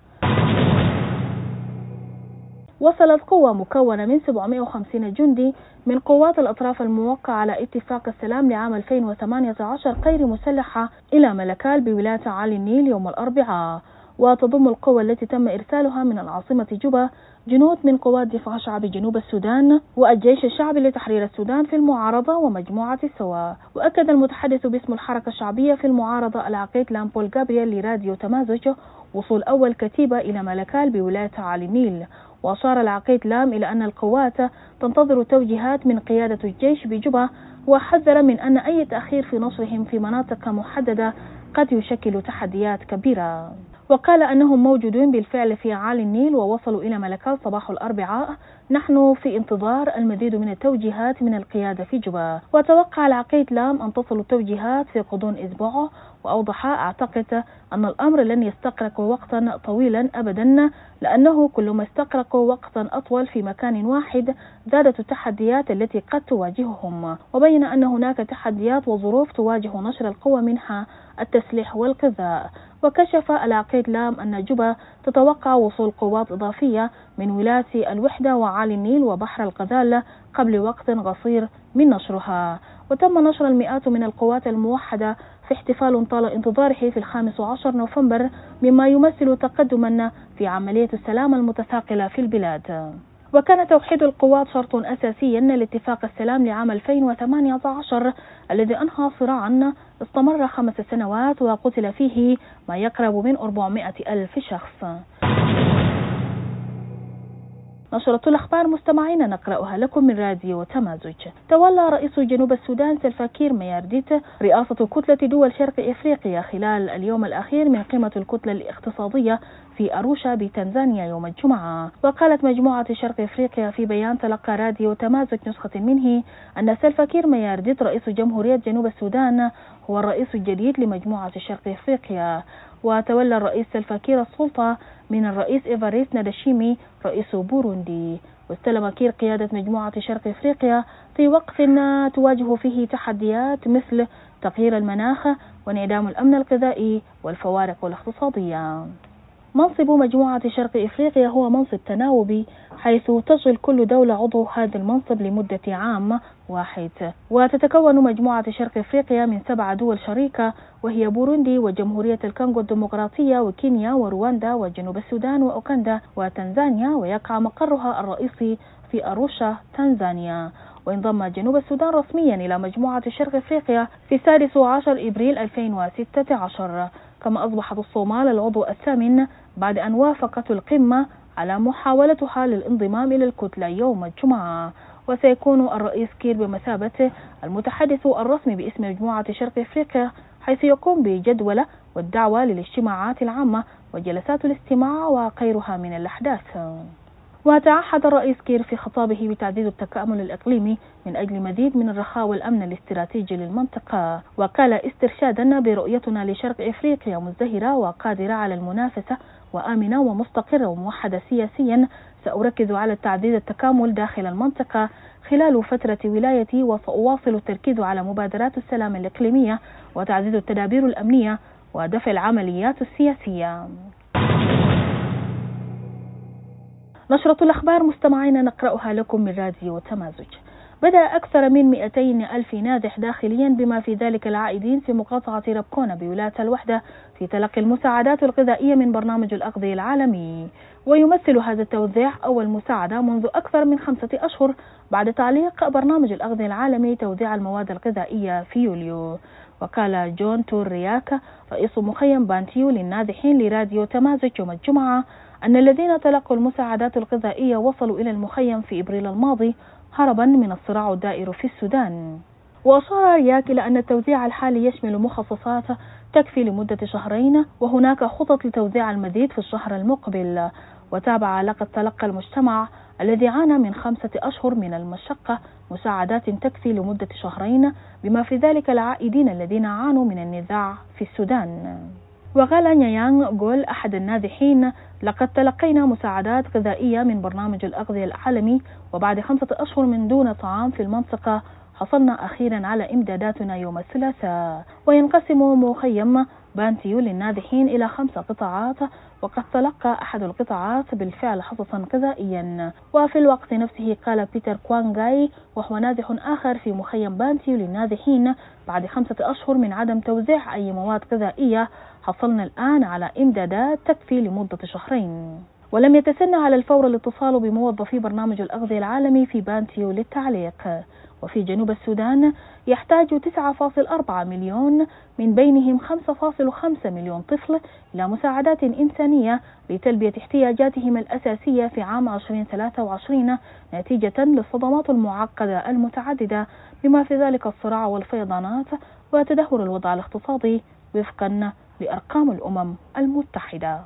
وصلت قوة مكونة من 750 جندي من قوات الأطراف الموقعة على اتفاق السلام لعام 2018 غير مسلحة إلى ملكال بولاية عالي النيل يوم الأربعاء. وتضم القوى التي تم إرسالها من العاصمة جوبا جنود من قوات دفاع شعبي جنوب السودان والجيش الشعبي لتحرير السودان في المعارضة ومجموعة السوا. وأكد المتحدث باسم الحركة الشعبية في المعارضة العقيد لامبول جابرييل لراديو تمازج وصول أول كتيبة إلى ملكال بولاية عالي النيل. وأشار العقيد لام إلى أن القوات تنتظر توجيهات من قيادة الجيش بجوبا، وحذر من أن أي تأخير في نشرهم في مناطق محددة قد يشكل تحديات كبيرة. وقال أنهم موجودون بالفعل في عالي النيل ووصلوا إلى ملكال صباح الأربعاء. نحن في انتظار المزيد من التوجيهات من القيادة في جوبا. وتوقع العقيد لام أن تصل التوجيهات في غضون أسبوع. وأوضح: أعتقد أن الأمر لن يستغرق وقتا طويلا أبدا، لأنه كلما استغرق وقتا أطول في مكان واحد زادت التحديات التي قد تواجههم. وبين أن هناك تحديات وظروف تواجه نشر القوى منها التسليح والغذاء. وكشف العقيد لام أن جوبا تتوقع وصول قوات إضافية من ولاية الوحدة وعالي النيل وبحر الغزال قبل وقت قصير من نشرها. وتم نشر المئات من القوات الموحدة في احتفال طال انتظاره في 15 نوفمبر، مما يمثل تقدما في عملية السلام المتثاقلة في البلاد. وكان توحيد القوات شرط أساسي لاتفاق السلام لعام 2018 الذي أنهى صراعا استمر 5 سنوات وقتل فيه ما يقرب من 400,000 شخص. نشرة الأخبار مستمعين نقرأها لكم من راديو تمازج. تولى رئيس جنوب السودان سلفا كير ميارديت رئاسة كتلة دول شرق إفريقيا خلال اليوم الأخير من قمة الكتلة الاقتصادية في أروشا بتنزانيا يوم الجمعة. وقالت مجموعة شرق إفريقيا في بيان تلقى راديو تمازج نسخة منه أن سلفا كير ميارديت رئيس جمهورية جنوب السودان هو الرئيس الجديد لمجموعة شرق إفريقيا. وتولى الرئيس سلفا كير السلطة من الرئيس إيفاريست ناداشيمي رئيس بوروندي. واستلم كير قيادة مجموعة شرق إفريقيا في وقت تواجه فيه تحديات مثل تغيير المناخ وانعدام الأمن الغذائي والفوارق الاقتصادية. منصب مجموعة شرق إفريقيا هو منصب تناوبي، حيث تشغل كل دولة عضو هذا المنصب لمدة عام واحد. وتتكون مجموعة شرق إفريقيا من 7 دول شريكة، وهي بوروندي وجمهورية الكونغو الديمقراطية وكينيا ورواندا وجنوب السودان وأوغندا وتنزانيا، ويقع مقرها الرئيسي في أروشا تنزانيا. وانضم جنوب السودان رسميا إلى مجموعة شرق إفريقيا في 16 إبريل 2016، كما أصبحت الصومال العضو الثامن بعد أن وافقت القمة على محاولتها للانضمام إلى الكتلة يوم الجمعة. وسيكون الرئيس كير بمثابة المتحدث الرسمي باسم مجموعة شرق إفريقيا، حيث يقوم بجدول والدعوة للاجتماعات العامة وجلسات الاستماع وغيرها من الأحداث. وتعهد الرئيس كير في خطابه بتعزيز التكامل الإقليمي من أجل مزيد من الرخاء والأمن الاستراتيجي للمنطقة. وقال استرشادا برؤيتنا لشرق إفريقيا مزدهرة وقادرة على المنافسة وآمنة ومستقرة وموحدة سياسيا، سأركز على تعزيز التكامل داخل المنطقة خلال فترة ولايتي، وسأواصل التركيز على مبادرات السلام الإقليمية وتعزيز التدابير الأمنية ودفع العمليات السياسية. نشرة الأخبار مستمعين نقرأها لكم من راديو تمازج. بدأ أكثر من 200,000 نازح داخليا بما في ذلك العائدين في مقاطعة ربكونا بولاية الوحدة في تلقي المساعدات الغذائية من برنامج الأغذية العالمي. ويمثل هذا التوزيع أول مساعدة منذ أكثر من 5 أشهر بعد تعليق برنامج الأغذية العالمي توزيع المواد الغذائية في يوليو. وقال جون تور رياك رئيس مخيم بانتيو للنازحين لراديو تمازج يوم الجمعة أن الذين تلقوا المساعدات الغذائية وصلوا إلى المخيم في إبريل الماضي هربا من الصراع الدائر في السودان. وأشار رياك إلى أن التوزيع الحالي يشمل مخصصات تكفي لمدة 2 شهرين، وهناك خطط لتوزيع المزيد في الشهر المقبل. وتابع لقد تلقى المجتمع الذي عانى من 5 أشهر من المشقة مساعدات تكفي لمدة 2 شهرين، بما في ذلك العائدين الذين عانوا من النزاع في السودان. وقال نيانغ جول أحد النازحين: لقد تلقينا مساعدات غذائية من برنامج الأغذية العالمي، وبعد 5 أشهر من دون طعام في المنطقة حصلنا أخيرا على إمداداتنا يوم الثلاثاء. وينقسم مخيم بانتيو للنازحين إلى 5 قطاعات، وقد تلقى أحد القطاعات بالفعل حصصا غذائيا. وفي الوقت نفسه قال بيتر كوانغاي وهو نازح آخر في مخيم بانتيو للنازحين: بعد 5 أشهر من عدم توزيع أي مواد غذائية حصلنا الآن على إمدادات تكفي لمدة 2 شهرين. ولم يتسنى على الفور الاتصال بموظفي برنامج الأغذية العالمي في بانتيو للتعليق. وفي جنوب السودان يحتاج 9.4 مليون من بينهم 5.5 مليون طفل إلى مساعدات إنسانية لتلبية احتياجاتهم الأساسية في عام 2023 نتيجة للصدمات المعقدة المتعددة، بما في ذلك الصراع والفيضانات وتدهور الوضع الاقتصادي وفقا لأرقام الأمم المتحدة.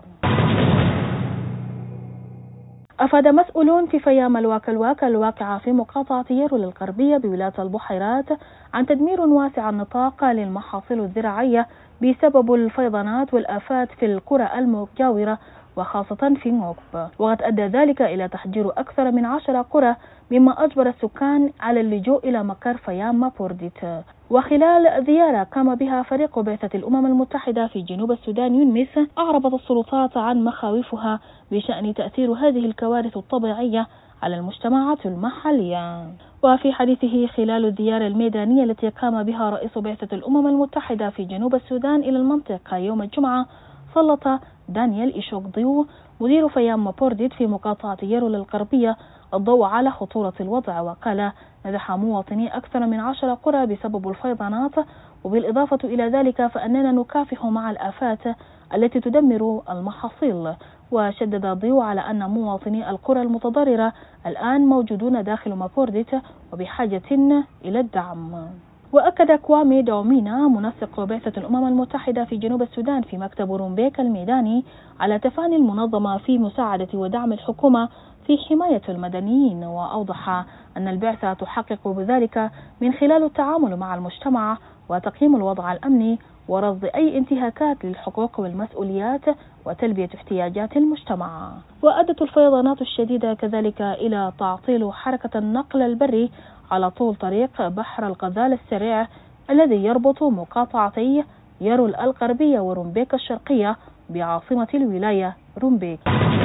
أفاد مسؤولون في فيام الواكا الواقعة في مقاطعة يرول الغربية بولاية البحيرات عن تدمير واسع النطاق للمحاصيل الزراعية بسبب الفيضانات والآفات في القرى المجاورة وخاصة في نوب. وقد أدى ذلك إلى تحجير أكثر من 10 قرى، مما أجبر السكان على اللجوء إلى مقر فيام مابورديت. وخلال زيارة قام بها فريق بعثة الأمم المتحدة في جنوب السودان يونمس، أعربت السلطات عن مخاوفها بشأن تأثير هذه الكوارث الطبيعية على المجتمعات المحلية. وفي حديثه خلال الزيارة الميدانية التي قام بها رئيس بعثة الأمم المتحدة في جنوب السودان إلى المنطقة يوم الجمعة، سلط دانيال إيشوك ديو مدير فيام مابورديت في مقاطعة يرول الغربية الضوء على خطورة الوضع، وقال نجح مواطني أكثر من 10 قرى بسبب الفيضانات، وبالإضافة إلى ذلك فأننا نكافح مع الآفات التي تدمر المحاصيل. وشدد الضيو على أن مواطني القرى المتضررة الآن موجودون داخل مابورديت وبحاجة إلى الدعم. وأكد كوامي دومينا منسق بعثة الأمم المتحدة في جنوب السودان في مكتب رومبيك الميداني على تفاني المنظمة في مساعدة ودعم الحكومة في حماية المدنيين، وأوضح أن البعثة تحقق بذلك من خلال التعامل مع المجتمع وتقييم الوضع الأمني ورصد أي انتهاكات للحقوق والمسؤوليات وتلبية احتياجات المجتمع. وأدت الفيضانات الشديدة كذلك إلى تعطيل حركة النقل البري على طول طريق بحر الغزال السريع الذي يربط مقاطعتي يرول الغربية ورومبيك الشرقية بعاصمة الولاية رومبيك.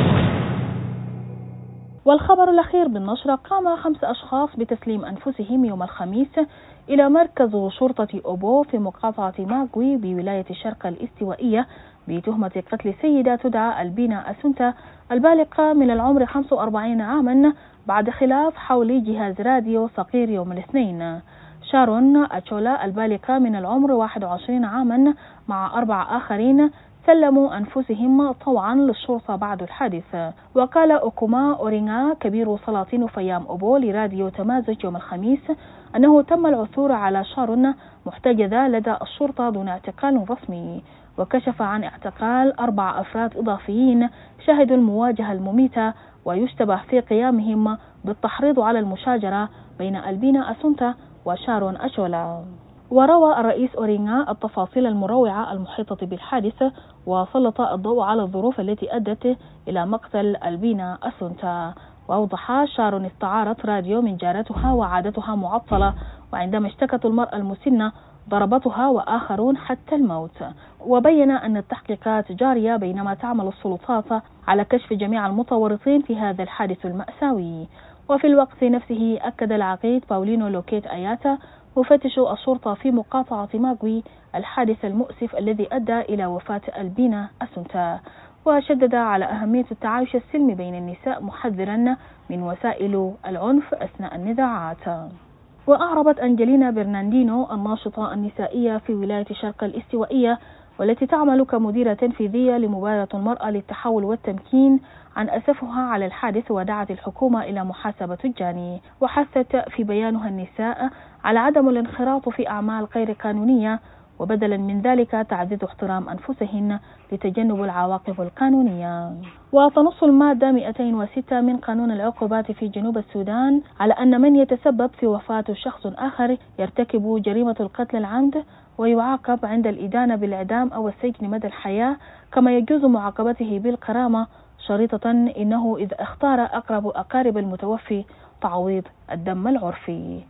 والخبر الأخير بالنشرة: قام 5 أشخاص بتسليم أنفسهم يوم الخميس إلى مركز شرطة أوبو في مقاطعة ماغوي بولاية الشرق الاستوائية بتهمة قتل سيدة تدعى البينا أسونتا البالغة من العمر 45 عاما بعد خلاف حول جهاز راديو صغير يوم الاثنين. شارون أتشولا البالغة من العمر 21 عاما مع 4 آخرين سلموا أنفسهم طوعا للشرطة بعد الحادث. وقال أوكوما أورينغا كبير سلاطين فيام أوبو لراديو تمازج يوم الخميس أنه تم العثور على شارون محتجزة لدى الشرطة دون اعتقال رسمي، وكشف عن اعتقال 4 أفراد إضافيين شهدوا المواجهة المميتة ويشتبه في قيامهم بالتحريض على المشاجرة بين البينا أسونتا وشارون أشولا. وروى الرئيس أورينغا التفاصيل المروعة المحيطة بالحادث وسلط الضوء على الظروف التي أدت إلى مقتل البينا أسونتا. وأوضح شارون استعارت راديو من جارتها وعادتها معطلة، وعندما اشتكت المرأة المسنة ضربتها وآخرون حتى الموت. وبين أن التحقيقات جارية بينما تعمل السلطات على كشف جميع المتورطين في هذا الحادث المأساوي. وفي الوقت نفسه أكد العقيد باولينو لوكيت آياتا مفتش الشرطة في مقاطعة ماغوي الحادث المؤسف الذي أدى إلى وفاة البينا أسونتا، وشدد على أهمية التعايش السلمي بين النساء محذرا من وسائل العنف أثناء النزاعات. وأعربت أنجلينا برناندينو الناشطة النسائية في ولاية الشرق الاستوائية والتي تعمل كمديرة تنفيذية لمبادرة المرأة للتحول والتمكين عن أسفها على الحادث، ودعت الحكومة إلى محاسبة الجاني. وحثت في بيانها النساء على عدم الانخراط في أعمال غير قانونية، وبدلا من ذلك تعزيز احترام أنفسهن لتجنب العواقب القانونية. وتنص المادة 206 من قانون العقوبات في جنوب السودان على أن من يتسبب في وفاة شخص آخر يرتكب جريمة القتل العمد ويعاقب عند الإدانة بالإعدام أو السجن مدى الحياة، كما يجوز معاقبته بالغرامة شريطة إنه إذا اختار أقرب أقارب المتوفي تعويض الدم العرفي.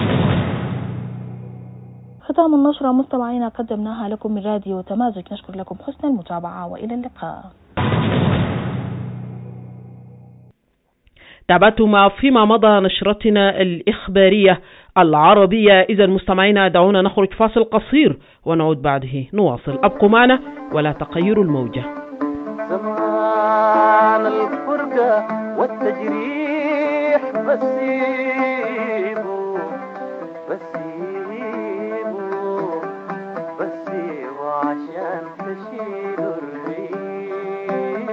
ختام النشرة مستمعينا قدمناها لكم من راديو تمازج، نشكر لكم حسن المتابعة وإلى اللقاء. تابعتم فيما مضى نشرتنا الإخبارية العربية. إذا مستمعينا دعونا نخرج فاصل قصير ونعود بعده نواصل. أبقوا معنا ولا تغيروا الموجة. زمان الفرقة والتجريح بسيبه عشان تشيل الريح.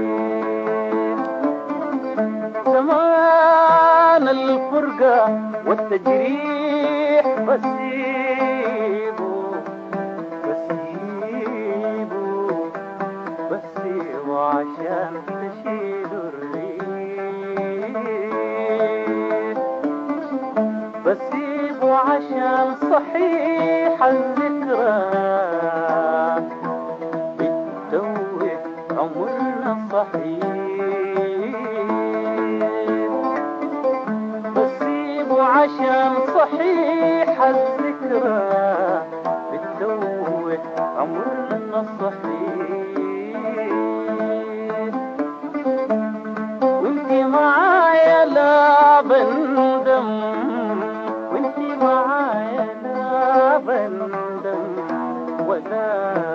زمان الفرقة والتجريح بسيبه عشان تشيل الريح. بسيبه عشان صحيح الذكرى بتدوي عمرنا صحيح. بسيبه عشان صحيح الذكرى بتدوي عمرنا صحيح. وانتي معايا لا بندم، وانتي معايا لا بندم ولا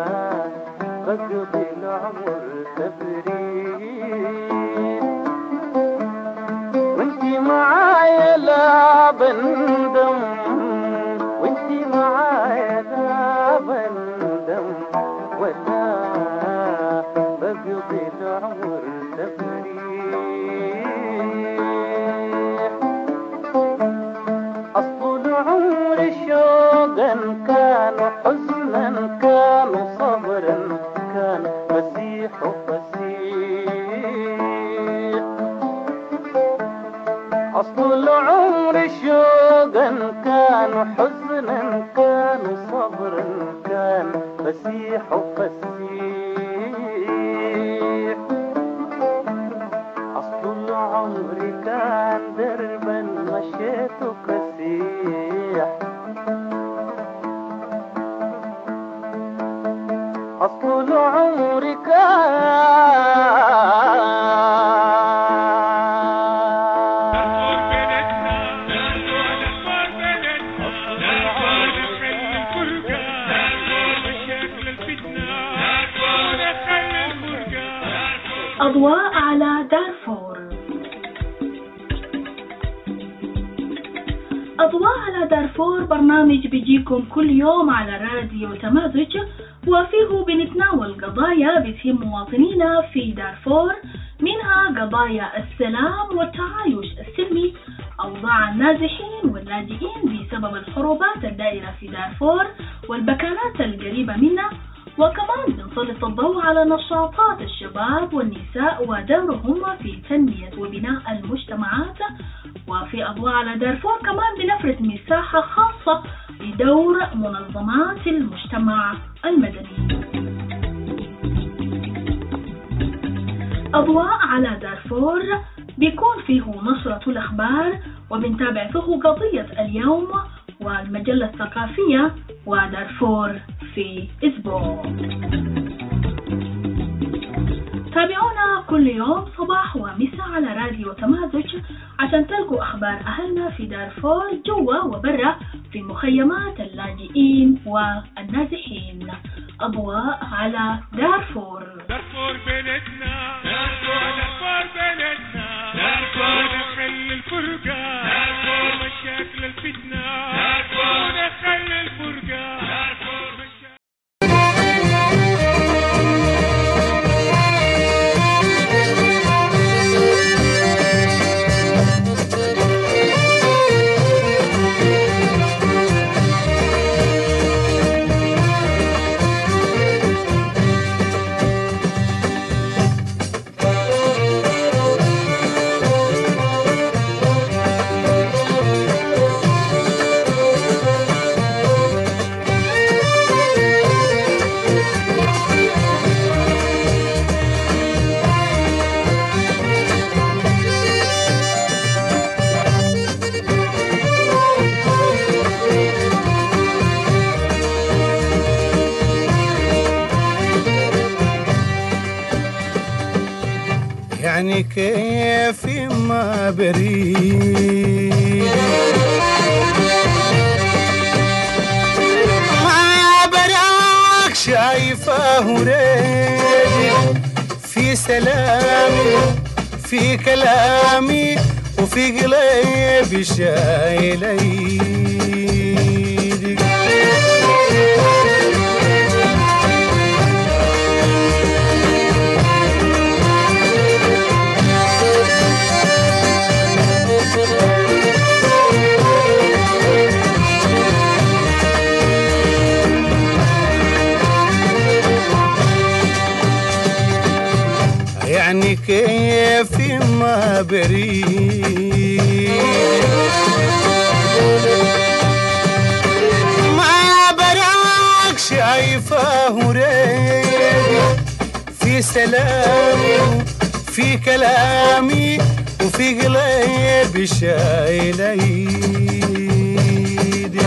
بقضي العمر تبريد. وانتي بندم وانتي معايا لا بندم ولا بقضي العمر تفريح. أصل العمر شوقا كان وحزنا كان وصبرا كان فسيح وفسيح. أصل العمر شوقا كان وحزنا كان وصبرا كان فسيح وفسيح. أصل العمر كان دربا مشيت كسيح. أصل العمر أضواء على دارفور. أضواء على دارفور برنامج بيجيكم كل يوم على راديو تمازج، وفيه بنتناول قضايا بتهم مواطنينا في دارفور، منها قضايا السلام والتعايش السلمي، أوضاع النازحين واللاجئين بسبب الحروبات الدائرة في دارفور والبكانات القريبة منها، وكمان بنسلط الضوء على نشاطات الشباب والنساء ودورهم في تنمية وبناء المجتمعات. وفي أضواء على دارفور كمان بنفرد مساحة خاصة لدور منظمات المجتمع المدني. أضواء على دارفور بيكون فيه نشرة الأخبار، وبنتابع فيه قضية اليوم والمجلة الثقافية ودارفور في أسبوع. تابعونا كل يوم صباح ومساء على راديو تمازج عشان تلقوا أخبار أهلنا في دارفور جوا وبرا في مخيمات اللاجئين والنازحين. أضواء على دارفور. دارفور بلدنا، دارفور بلدنا، دارفور نخلي الفرقة، دارفور مشاكل الفتنة، دارفور نخلي الفرقة، دارفور يعني كيف ما بريد ما براك شايفه ريدي في سلامي في كلامي وفي قلبي شايل ايدك. يعني كيف ما بريد ما براك شايفه ريدي في سلامي في كلامي وفي قلبي شايل ايدي.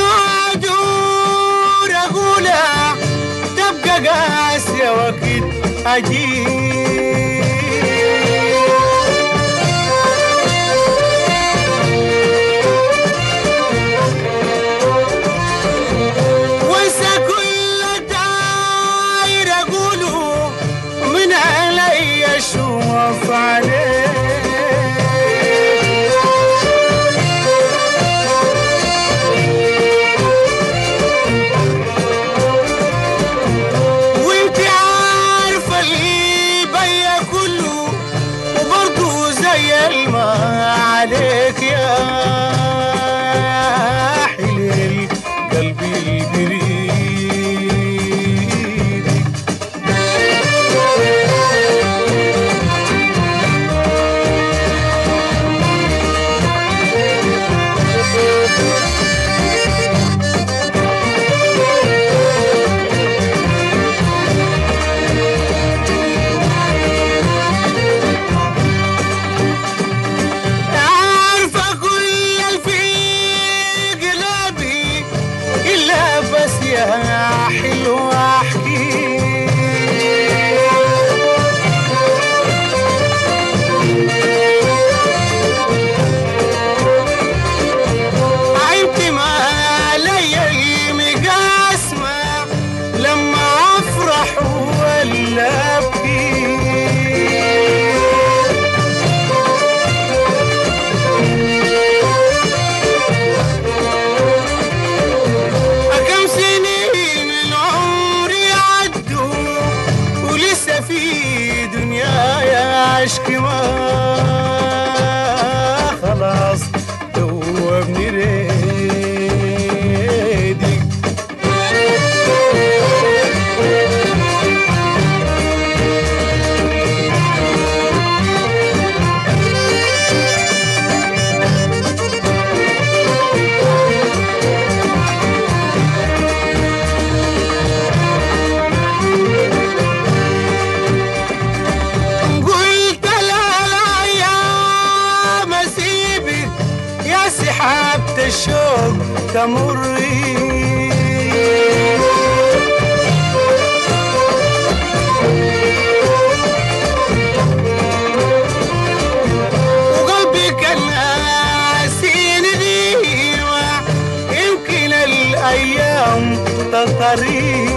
قاسية وأكيد عجيب وانسى كل داير اقوله من علي اشوف عليه وانت عارفه اللي بيا كله وبرضه زي الماء عليك يا حليل قلبي بريدك عارفه كل الفي قلبي الا بس يا حلو احكي عيبت ما علي المقاسمة لما افرح ولا ابكي كم سنين من عمري عدوا ولسه في دنياي اشكي ما خلاص دوبني ريدك قلت لا يا مسيبك يا سحابة الشوق تمري وقلبي كان ناسين ديوة يمكن الأيام تطري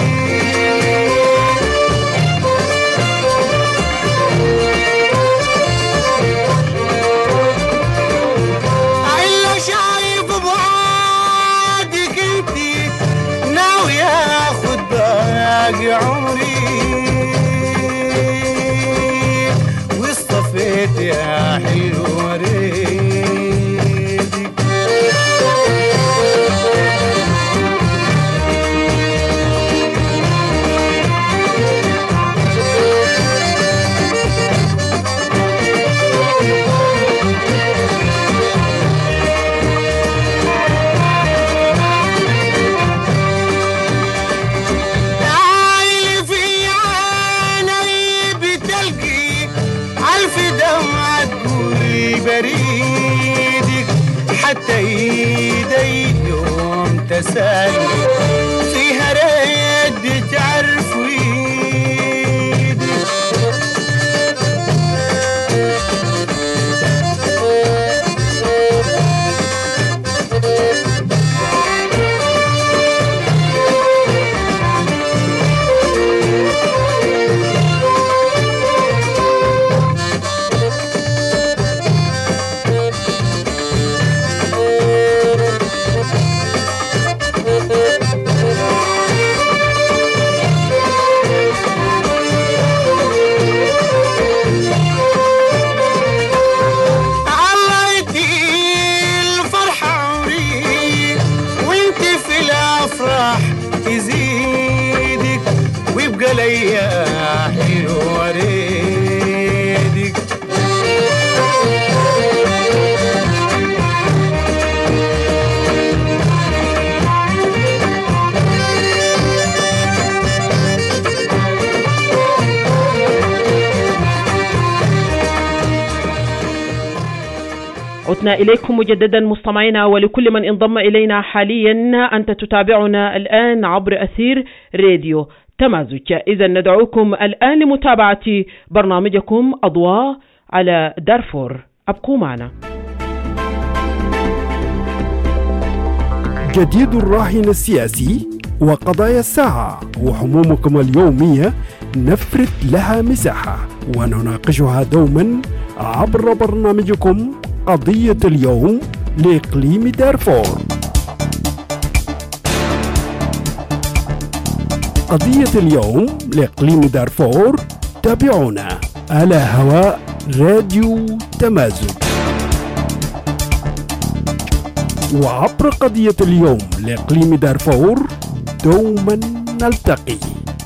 إلا شايف بعادك انتي ناوي اخد باقي عمري واصطفيت يا حلو ريدك تعالي في عيني بتلقي ألف دمعة تقولي بريدك حتى ايدي يوم تسالي فيها رد تعرف ايدك عليا حلو وريدك عدنا إليكم مجددا مستمعينا، ولكل من انضم إلينا حاليا، أنت تتابعنا الآن عبر أثير راديو تمازج. إذا ندعوكم الآن لمتابعة برنامجكم أضواء على دارفور. أبقوا معنا. جديد الراهن السياسي وقضايا الساعة وهمومكم اليومية نفرد لها مساحة ونناقشها دوما عبر برنامجكم قضية اليوم لإقليم دارفور. قضية اليوم لإقليم دارفور تابعونا على هواء راديو تمازج، وعبر قضية اليوم لإقليم دارفور دوما نلتقي.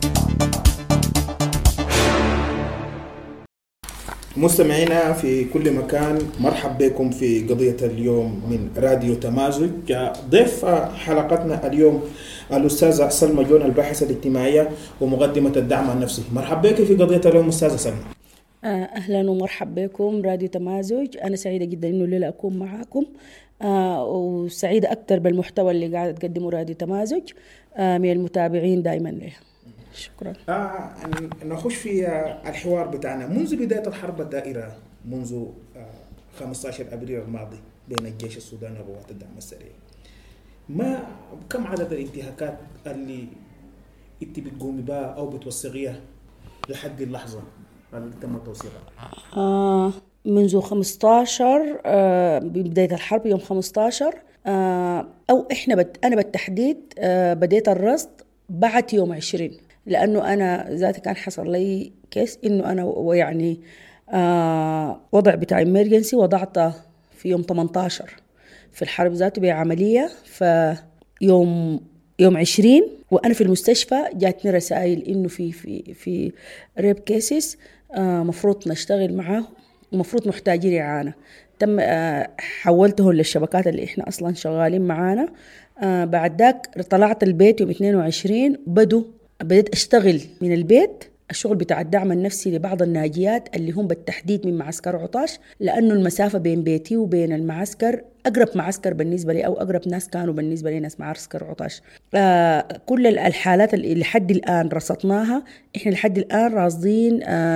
مستمعينا في كل مكان، مرحب بكم في قضية اليوم من راديو تمازج. ضيف حلقتنا اليوم الأستاذة سلمى جون، الباحثة الاجتماعية ومقدمة الدعم النفسي. مرحب بك في قضية اليوم أستاذة سلمى. أهلا ومرحب بكم راديو تمازج. أنا سعيدة جدا إنه الليلة أكون معاكم، وسعيدة أكتر بالمحتوى اللي قاعد تقدمه راديو تمازج من المتابعين دائما له. شكرا. نخش في الحوار بتاعنا. منذ بداية الحرب الدائرة منذ 15 أبريل الماضي بين الجيش السوداني وقوات الدعم السريع، كم عدد الانتهاكات اللي انت بتقومي بها أو بتوثقيها لحد اللحظة اللي تم توثيقها؟ منذ 15 ببداية الحرب يوم 15 أو أنا بالتحديد بديت الرصد بعد يوم 20، لأنه أنا ذاتي كان حصل لي كيس إنه أنا ويعني وضع بتاع إمرجنسي وضعته في يوم 18 في الحرب ذاته بعملية. فيوم 20 وأنا في المستشفى جاتني رسائل إنه في ريب كيسز مفروض نشتغل معاه ومفروض محتاجين إعانة. تم حولتهم للشبكات اللي إحنا أصلا شغالين معانا. بعد ذاك طلعت البيت يوم 22 بديت أشتغل من البيت الشغل بتاع الدعم النفسي لبعض الناجيات اللي هم بالتحديد من معسكر عطاش، لأنه المسافة بين بيتي وبين المعسكر أقرب معسكر بالنسبة لي أو أقرب ناس كانوا بالنسبة لي ناس معسكر عطاش. كل الحالات اللي لحد الآن رصدناها، إحنا لحد الآن راصدين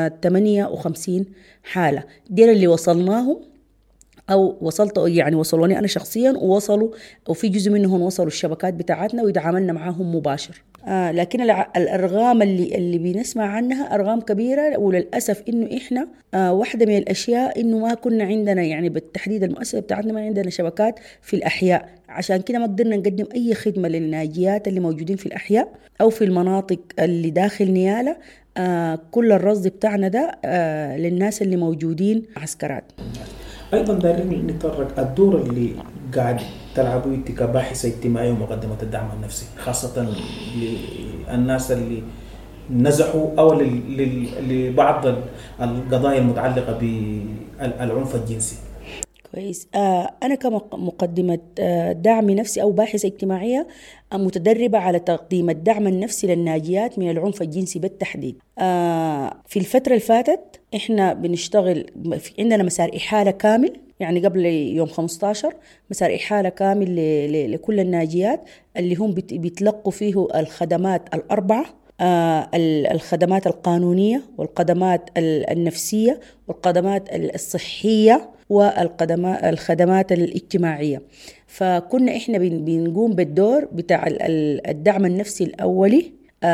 58 حالة. دير اللي وصلناهم أو وصلوني أنا شخصيا، ووصلوا وفي جزء منهم وصلوا الشبكات بتاعتنا ويتعاملنا معاهم مباشر. لكن الأرقام اللي بنسمع عنها أرقام كبيرة، وللأسف إنه إحنا واحدة من الأشياء إنه ما كنا عندنا يعني بالتحديد المؤسسة بتاعتنا ما عندنا شبكات في الأحياء، عشان كده ما قدرنا نقدم أي خدمة للناجيات اللي موجودين في الأحياء أو في المناطق اللي داخل نيالة. كل الرصد بتاعنا ده للناس اللي موجودين عسكرات. أيضا دارين نتطرق الدور اللي قاعد تلعبوا انت كباحثة اجتماعية ومقدمة الدعم النفسي، خاصة للناس اللي نزحوا أو لبعض القضايا المتعلقة بالعنف الجنسي. كويس. أنا كمقدمة دعم نفسي أو باحثة اجتماعية متدربة على تقديم الدعم النفسي للناجيات من العنف الجنسي بالتحديد. في الفترة اللي فاتت إحنا بنشتغل عندنا مسار إحالة كامل، يعني قبل يوم 15 مسار إحالة كامل لكل الناجيات اللي هم بيتلقوا فيه الخدمات الأربعة، الخدمات القانونية والخدمات النفسية والخدمات الصحية والخدمات الاجتماعية. فكنا إحنا بنقوم بالدور بتاع الدعم النفسي الأولي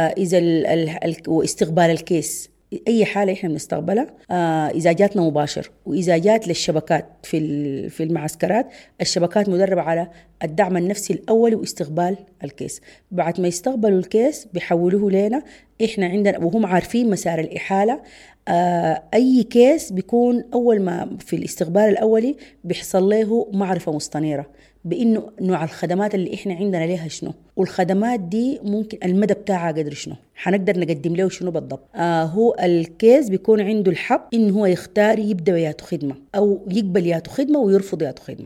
واستقبال الكيس. أي حالة إحنا بنستقبلها إذا جاتنا مباشر، وإذا جات للشبكات في المعسكرات، الشبكات مدربة على الدعم النفسي الأولي واستقبال الكيس. بعد ما يستقبلوا الكيس بيحولوه لنا إحنا عندنا، وهم عارفين مسار الإحالة. أي كيس بيكون أول ما في الاستقبال الأولي بيحصل له معرفة مستنيرة بإنه نوع الخدمات اللي إحنا عندنا ليها شنو، والخدمات دي ممكن المدى بتاعها قدر شنو، حنقدر نقدم له شنو بالضبط. هو الكيس بيكون عنده الحق إنه هو يختار يبدأ ياتو خدمة أو يقبل ياتو خدمة ويرفض ياتو خدمة.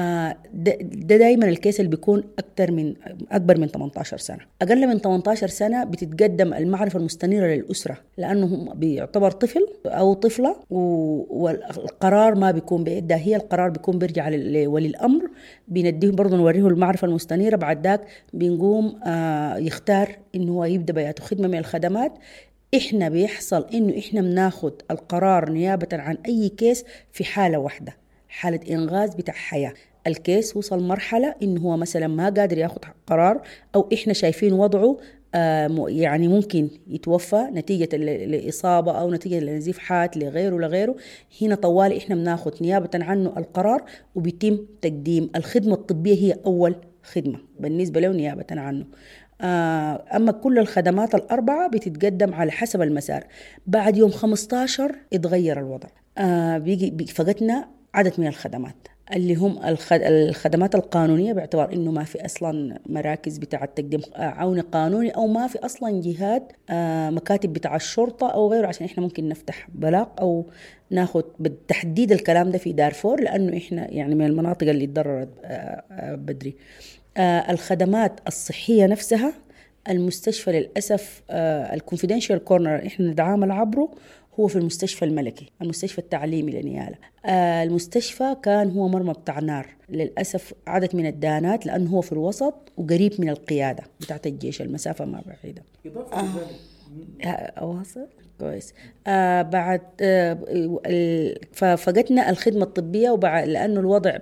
ده دايما الكيس اللي بيكون أكبر من 18 سنة. أقل من 18 سنة بتتقدم المعرفة المستنيرة للأسرة، لأنه بيعتبر طفل أو طفلة، والقرار ما بيكون بيدها هي، القرار بيكون بيرجع لولي الأمر بنديه برضو نوريه المعرفة المستنيرة. بعد ذاك بنقوم يختار إنه هو يبدأ بياته خدمة من الخدمات. إحنا بيحصل إنه إحنا بناخد القرار نيابة عن أي كيس في حالة واحدة، حالة إنغاز بتاع حياة. الكيس وصل مرحلة إنه هو مثلا ما قادر ياخد قرار، أو إحنا شايفين وضعه يعني ممكن يتوفى نتيجة الإصابة أو نتيجة لنزيف حاد لغيره. هنا طوالي إحنا بناخد نيابة عنه القرار، وبيتم تقديم الخدمة الطبية هي أول خدمة بالنسبة له نيابة عنه. أما كل الخدمات الأربعة بتتقدم على حسب المسار. بعد يوم 15 اتغير الوضع، فقدنا عدد من الخدمات اللي هم الخدمات القانونية، باعتبار إنه ما في أصلا مراكز بتاعة تقديم عون قانوني، أو ما في أصلا جهات مكاتب بتاع الشرطة أو غيره عشان إحنا ممكن نفتح بلاغ أو ناخد بالتحديد الكلام ده في دارفور، لأنه إحنا يعني من المناطق اللي اتضررت بدري. الخدمات الصحية نفسها، المستشفى للأسف الكونفيدنشال كورنر إحنا نتعامل عبره هو في المستشفى الملكي، المستشفى التعليمي لنيالا. المستشفى كان هو مرمى بتاع نار للأسف، عدد من الدانات لأنه هو في الوسط وقريب من القيادة بتاعت الجيش، المسافة ما بعيدة. أواصل كويس. بعد ففقدنا الخدمة الطبية، وبعد لأنه الوضع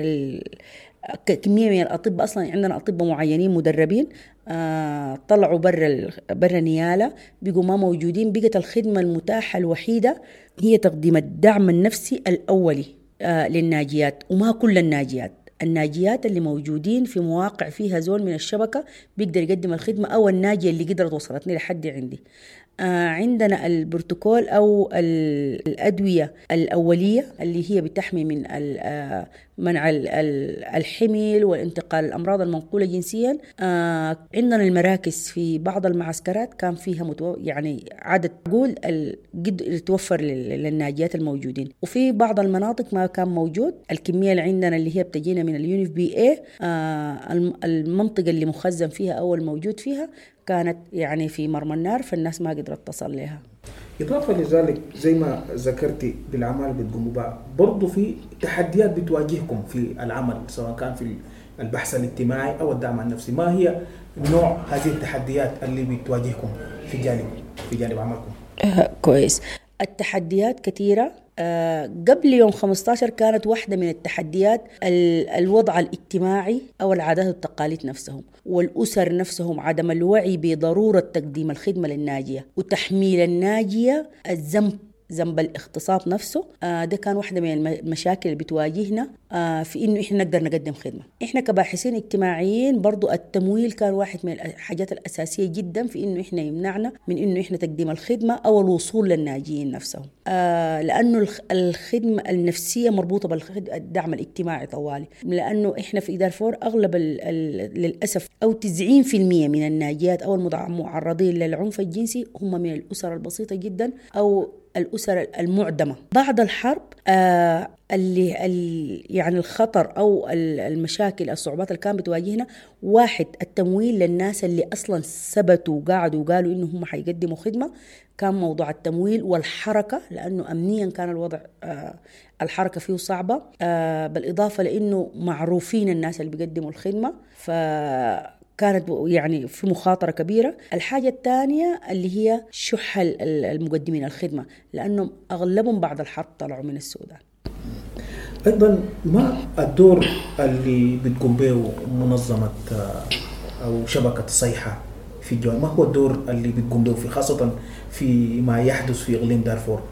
كمية من الأطباء، أصلا عندنا أطباء معينين مدربين طلعوا برا نيالا، بقوا ما موجودين. بقت الخدمة المتاحة الوحيدة هي تقديم الدعم النفسي الأولي للناجيات، وما كل الناجيات اللي موجودين في مواقع فيها زول من الشبكة بيقدر يقدم الخدمة، أو الناجية اللي قدرت وصلتني لحد عندي. عندنا البروتوكول أو الأدوية الأولية اللي هي بتحمي من منع الحمل والانتقال الأمراض المنقولة جنسيا. عندنا المراكز في بعض المعسكرات كان فيها يعني عدد قول توفر للناجيات الموجودين، وفي بعض المناطق ما كان موجود. الكمية اللي عندنا اللي هي بتجينا من اليونيف بي اي، المنطقة اللي مخزن فيها أو الموجود فيها كانت يعني في مرمى النار، فالناس ما قدرت تصل لها. إضافة لذلك زي ما ذكرتي بالعمل بتقوموا بها، برضو في تحديات بتواجهكم في العمل، سواء كان في البحث الاجتماعي أو الدعم النفسي. ما هي نوع هذه التحديات اللي بتواجهكم في جانب عملكم؟ كويس. التحديات كثيرة. قبل يوم 15 كانت واحدة من التحديات الوضع الاجتماعي أو العادات والتقاليد نفسهم، والأسر نفسهم عدم الوعي بضرورة تقديم الخدمة للناجية وتحميل الناجية ذنب الاغتصاب نفسه. ده كان واحدة من المشاكل اللي بتواجهنا في إنه إحنا نقدر نقدم خدمة. إحنا كباحثين اجتماعيين برضو التمويل كان واحد من الحاجات الأساسية جدا في إنه إحنا يمنعنا من إنه إحنا تقديم الخدمة أو الوصول للناجيين نفسهم، لأنه الخدمة النفسية مربوطة بالدعم الاجتماعي طوالي. لأنه إحنا في دارفور أغلب للأسف أو 90% من الناجيات أو المعرضين للعنف الجنسي هم من الأسر البسيطة جدا أو الأسر المعدمة. بعد الحرب يعني الخطر أو المشاكل الصعوبات اللي كانت بتواجهنا، واحد التمويل للناس اللي أصلا ثبتوا وقعدوا وقالوا إنه هم حيقدموا خدمة، كان موضوع التمويل والحركة، لأنه أمنيا كان الوضع الحركة فيه صعبة، بالإضافة لأنه معروفين الناس اللي بيقدموا الخدمة، كانت يعني في مخاطرة كبيرة. الحاجة الثانية اللي هي شح المقدمين الخدمة، لأنهم أغلبهم بعد الحرب طلعوا من السودان. أيضا ما الدور اللي بتقوم به منظمة أو شبكة صيحة في الجوال؟ ما هو الدور اللي بتقوم به خاصة في ما يحدث في إقليم دارفور؟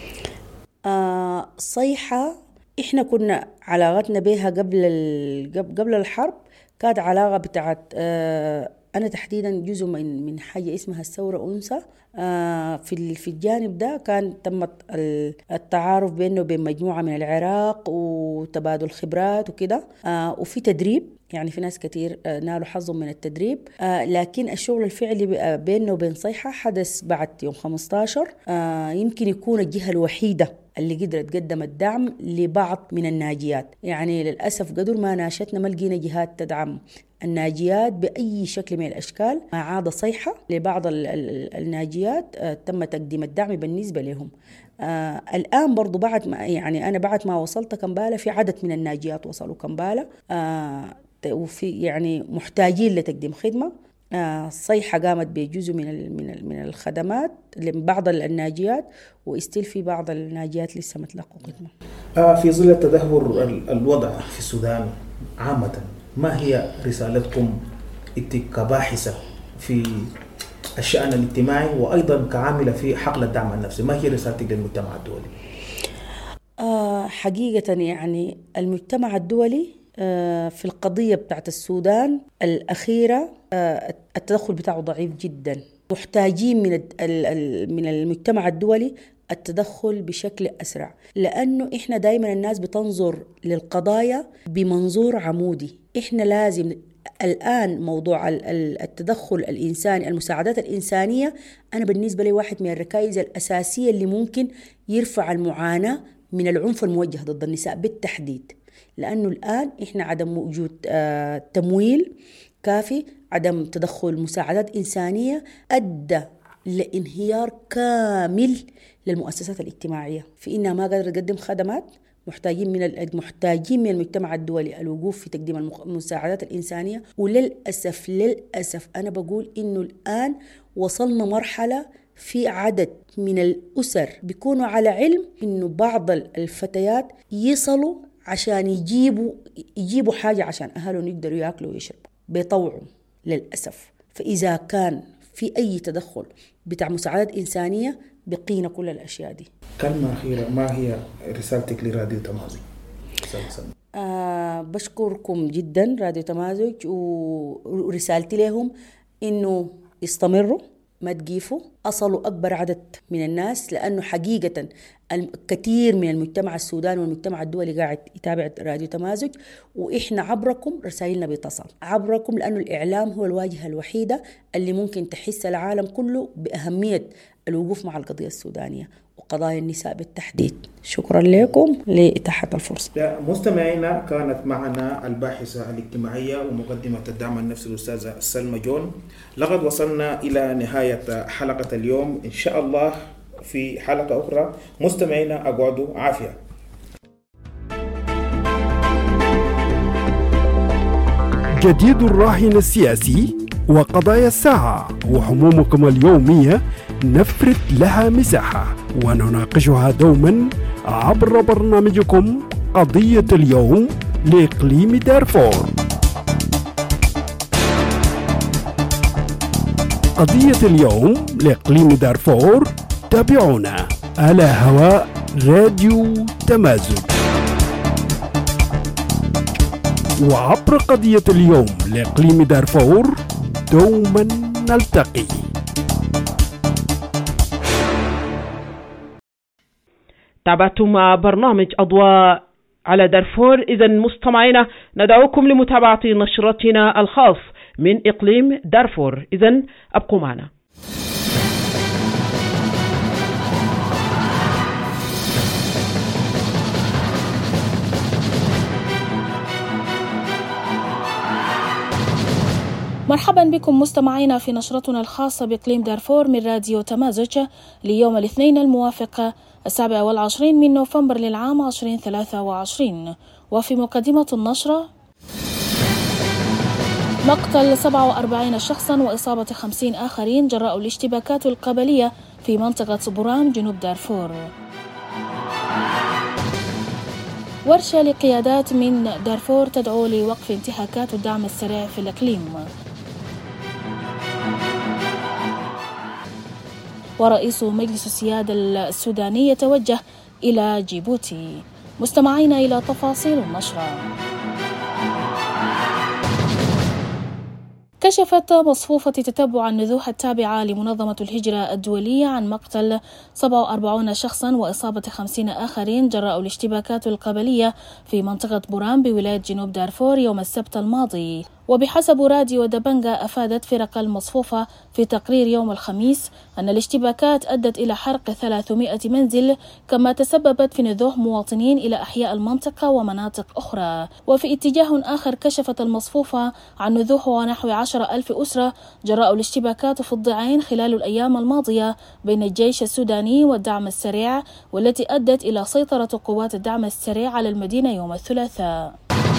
صيحة إحنا كنا علاقتنا بها قبل الحرب كانت علاقة بتاعت أنا تحديدا جزء من حاجة اسمها الثورة أنثى. في الجانب ده كان تم التعارف بينه وبين مجموعة من العراق وتبادل خبرات وكده، وفي تدريب، يعني في ناس كتير نالوا حظهم من التدريب. لكن الشغل الفعلي بينه وبين صيحة حدث بعد يوم 15. يمكن يكون الجهة الوحيدة اللي قدرت تقدم الدعم لبعض من الناجيات. يعني للأسف قدر ما ناشتنا ما لقينا جهات تدعم الناجيات بأي شكل من الأشكال، ما عاد صيحة لبعض الناجيات تم تقديم الدعم بالنسبة لهم. الآن برضو بعد ما يعني أنا بعد ما وصلت كمبالة في عدد من الناجيات وصلوا كمبالة، وفي يعني محتاجين لتقديم خدمة. الصيحة قامت بجزء من الخدمات لبعض الناجيات، واستيل في بعض الناجيات لسه ما تلقوا خدمة. في ظل تدهور الوضع في السودان عامة، ما هي رسالتكم كباحثة في الشأن الاجتماعي وأيضا كعاملة في حقل الدعم النفسي؟ ما هي رسالتك للمجتمع الدولي؟ حقيقة يعني المجتمع الدولي في القضية بتاعت السودان الأخيرة التدخل بتاعه ضعيف جدا. محتاجين من المجتمع الدولي التدخل بشكل أسرع، لأنه إحنا دايما الناس بتنظر للقضايا بمنظور عمودي. إحنا لازم الآن موضوع التدخل الإنساني، المساعدات الإنسانية، أنا بالنسبة لي واحد من الركائز الأساسية اللي ممكن يرفع المعاناة من العنف الموجه ضد النساء بالتحديد، لأنه الآن إحنا عدم وجود تمويل كافي، عدم تدخل مساعدات إنسانية أدى لانهيار كامل للمؤسسات الاجتماعية في إنها ما قادرة تقدم خدمات. محتاجين من المجتمع الدولي الوقوف في تقديم المساعدات الإنسانية. وللأسف أنا بقول إنه الآن وصلنا مرحلة في عدد من الأسر بيكونوا على علم إنه بعض الفتيات يصلوا عشان يجيبوا حاجة عشان أهلهم يقدروا يأكلوا ويشربوا، بيطوعوا للأسف. فإذا كان في أي تدخل بتاع مساعدات إنسانية بقينا كل الأشياء دي. كلمة أخيرة، ما هي رسالتك لراديو تمازج؟ بشكركم جدا راديو تمازج، ورسالتي لهم إنه يستمروا، ما تقيفوا، أصلوا أكبر عدد من الناس، لأنه حقيقة الكثير من المجتمع السوداني والمجتمع الدولي قاعد يتابع راديو تمازج، وإحنا عبركم رسائلنا بتصل عبركم، لأنه الإعلام هو الواجهة الوحيدة اللي ممكن تحس العالم كله بأهمية الوقوف مع القضية السودانية وقضايا النساء بالتحديد. شكرا لكم لإتاحة الفرصة. مستمعينا، كانت معنا الباحثة الاجتماعية ومقدمة الدعم النفسي الأستاذة سلمى جون. لقد وصلنا إلى نهاية حلقة اليوم، إن شاء الله في حلقة أخرى. مستمعينا أقعدوا عافية. جديد الراهن السياسي وقضايا الساعة وهمومكم اليومية نفرد لها مساحة ونناقشها دوما عبر برنامجكم قضية اليوم لإقليم دارفور. قضية اليوم لإقليم دارفور تابعونا على هواء راديو تمازج، وعبر قضية اليوم لإقليم دارفور دوما نلتقي. تابعتم برنامج أضواء على دارفور. إذا مستمعينا ندعوكم لمتابعة نشرتنا الخاص من إقليم دارفور. إذا أبقوا معنا. مرحبا بكم مستمعينا في نشرتنا الخاصة بإقليم دارفور من راديو تمازج ليوم الاثنين الموافق 27 من نوفمبر للعام 2023. وفي مقدمة النشرة: مقتل 47 شخصا وإصابة 50 آخرين جراء الاشتباكات القبلية في منطقة بورام جنوب دارفور. ورشة لقيادات من دارفور تدعو لوقف انتهاكات الدعم السريع في الإقليم. ورئيس مجلس السيادة السوداني يتوجه إلى جيبوتي. مستمعين إلى تفاصيل النشرة. كشفت مصفوفة تتبع النزوح التابعة لمنظمة الهجرة الدولية عن مقتل 47 شخصا وإصابة 50 آخرين جراء الاشتباكات القبلية في منطقة بورام بولاية جنوب دارفور يوم السبت الماضي. وبحسب راديو دبنجا أفادت فرق المصفوفة في تقرير يوم الخميس أن الاشتباكات أدت إلى حرق 300 منزل، كما تسببت في نزوح مواطنين إلى أحياء المنطقة ومناطق أخرى. وفي اتجاه آخر كشفت المصفوفة عن نزوح ونحو 10,000 أسرة جراء الاشتباكات في الضعين خلال الأيام الماضية بين الجيش السوداني والدعم السريع، والتي أدت إلى سيطرة قوات الدعم السريع على المدينة يوم الثلاثاء.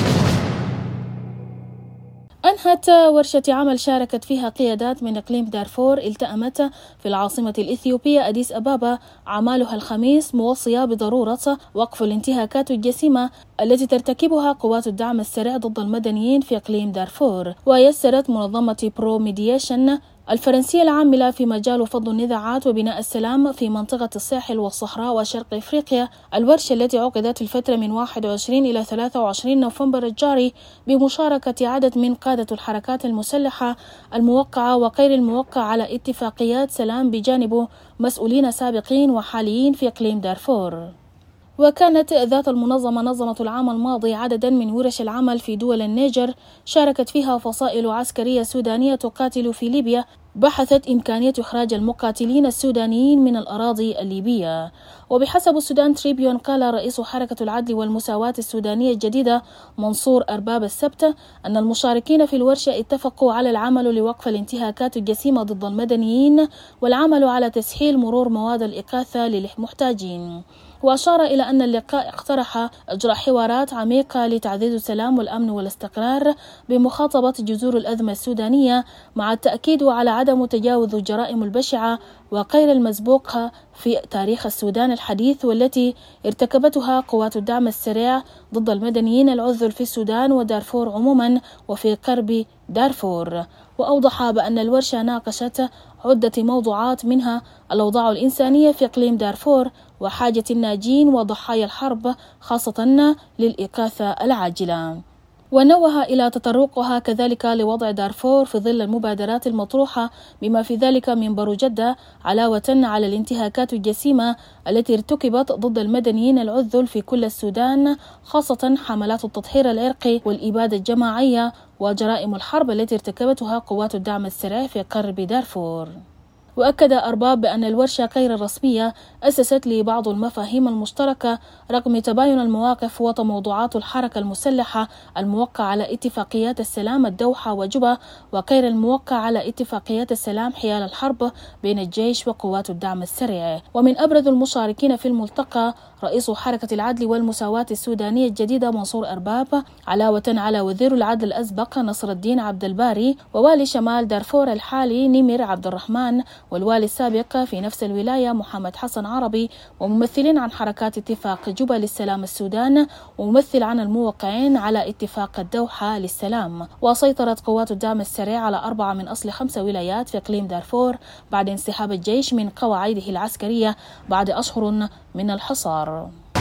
أنهت ورشة عمل شاركت فيها قيادات من إقليم دارفور التأمت في العاصمة الإثيوبية أديس أبابا أعمالها الخميس، موصية بضرورة وقف الانتهاكات الجسيمة التي ترتكبها قوات الدعم السريع ضد المدنيين في إقليم دارفور. ويسرت منظمة برو ميدياشن الفرنسية العاملة في مجال فض النزاعات وبناء السلام في منطقة الساحل والصحراء وشرق إفريقيا الورشة التي عقدت في الفترة من 21 إلى 23 نوفمبر الجاري بمشاركة عدد من قادة الحركات المسلحة الموقعة وغير الموقع على اتفاقيات سلام بجانب مسؤولين سابقين وحاليين في إقليم دارفور. وكانت ذات المنظمة نظمت العام الماضي عددا من ورش العمل في دول النيجر شاركت فيها فصائل عسكرية سودانية تقاتل في ليبيا، بحثت إمكانية إخراج المقاتلين السودانيين من الأراضي الليبية. وبحسب السودان تريبيون قال رئيس حركة العدل والمساواة السودانية الجديدة منصور أرباب السبت أن المشاركين في الورشة اتفقوا على العمل لوقف الانتهاكات الجسيمة ضد المدنيين والعمل على تسهيل مرور مواد الإغاثة للمحتاجين. وأشار إلى أن اللقاء اقترح إجراء حوارات عميقة لتعزيز السلام والأمن والاستقرار بمخاطبة جذور الأزمة السودانية، مع التأكيد على عدم تجاوز الجرائم البشعة وغير المسبوقة في تاريخ السودان الحديث والتي ارتكبتها قوات الدعم السريع ضد المدنيين العزل في السودان ودارفور عموما وفي غرب دارفور. وأوضح بأن الورشة ناقشت عدة موضوعات منها الأوضاع الإنسانية في إقليم دارفور وحاجة الناجين وضحايا الحرب خاصة للإغاثة العاجلة. ونوه إلى تطرقها كذلك لوضع دارفور في ظل المبادرات المطروحة بما في ذلك منبر جدة علاوة على الانتهاكات الجسيمة التي ارتكبت ضد المدنيين العزل في كل السودان، خاصة حملات التطهير العرقي والإبادة الجماعية وجرائم الحرب التي ارتكبتها قوات الدعم السريع في غرب دارفور. وأكد أرباب بأن الورشة غير الرسمية أسست لبعض المفاهيم المشتركة رغم تباين المواقف وتموضعات الحركة المسلحة الموقع على اتفاقيات السلام الدوحة وجوبا وغير الموقع على اتفاقيات السلام حيال الحرب بين الجيش وقوات الدعم السريع. ومن أبرز المشاركين في الملتقى رئيس حركة العدل والمساواة السودانية الجديدة منصور أرباب، علاوة على وزير العدل الأسبق نصر الدين عبد الباري، ووالي شمال دارفور الحالي نمر عبد الرحمن، والوالي السابق في نفس الولاية محمد حسن عربي، وممثلين عن حركات اتفاق جوبا للسلام السودان، وممثل عن الموقعين على اتفاق الدوحة للسلام. وسيطرت قوات الدعم السريع على 4 من أصل 5 ولايات في إقليم دارفور بعد انسحاب الجيش من قواعده العسكرية بعد أشهر من الحصار.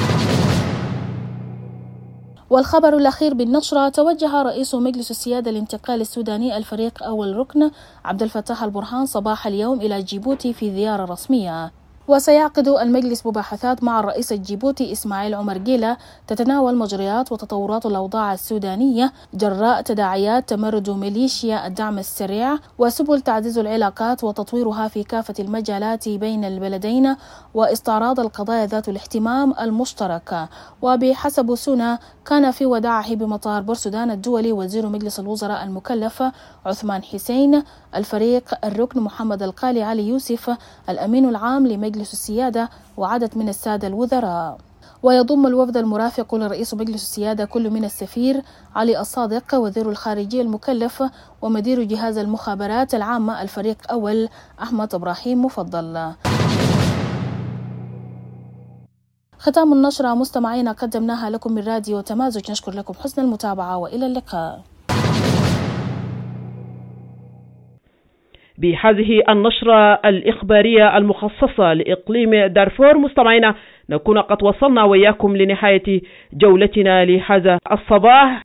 والخبر الأخير بالنشرة، توجه رئيس مجلس السيادة الانتقالي السوداني الفريق أول ركن عبد الفتاح البرهان صباح اليوم إلى جيبوتي في زيارة رسمية. وسيعقد المجلس مباحثات مع الرئيس الجيبوتي إسماعيل عمر جيلة تتناول مجريات وتطورات الأوضاع السودانية جراء تداعيات تمرد ميليشيا الدعم السريع وسبل تعزيز العلاقات وتطويرها في كافة المجالات بين البلدين واستعراض القضايا ذات الاهتمام المشترك. وبحسب سونا كان في وداعه بمطار بورسودان الدولي وزير مجلس الوزراء المكلف عثمان حسين، الفريق الركن محمد القالي علي يوسف، الأمين العام لمجلس السيادة، وعدد من السادة الوزراء. ويضم الوفد المرافق لرئيس مجلس السيادة كل من السفير علي الصادق وزير الخارجية المكلف ومدير جهاز المخابرات العامة الفريق أول أحمد إبراهيم مفضل. ختام النشرة مستمعينا قدمناها لكم من راديو تمازج، نشكر لكم حسن المتابعة وإلى اللقاء. بهذه النشرة الإخبارية المخصصة لإقليم دارفور مستمعينا نكون قد وصلنا وإياكم لنهاية جولتنا لهذا الصباح.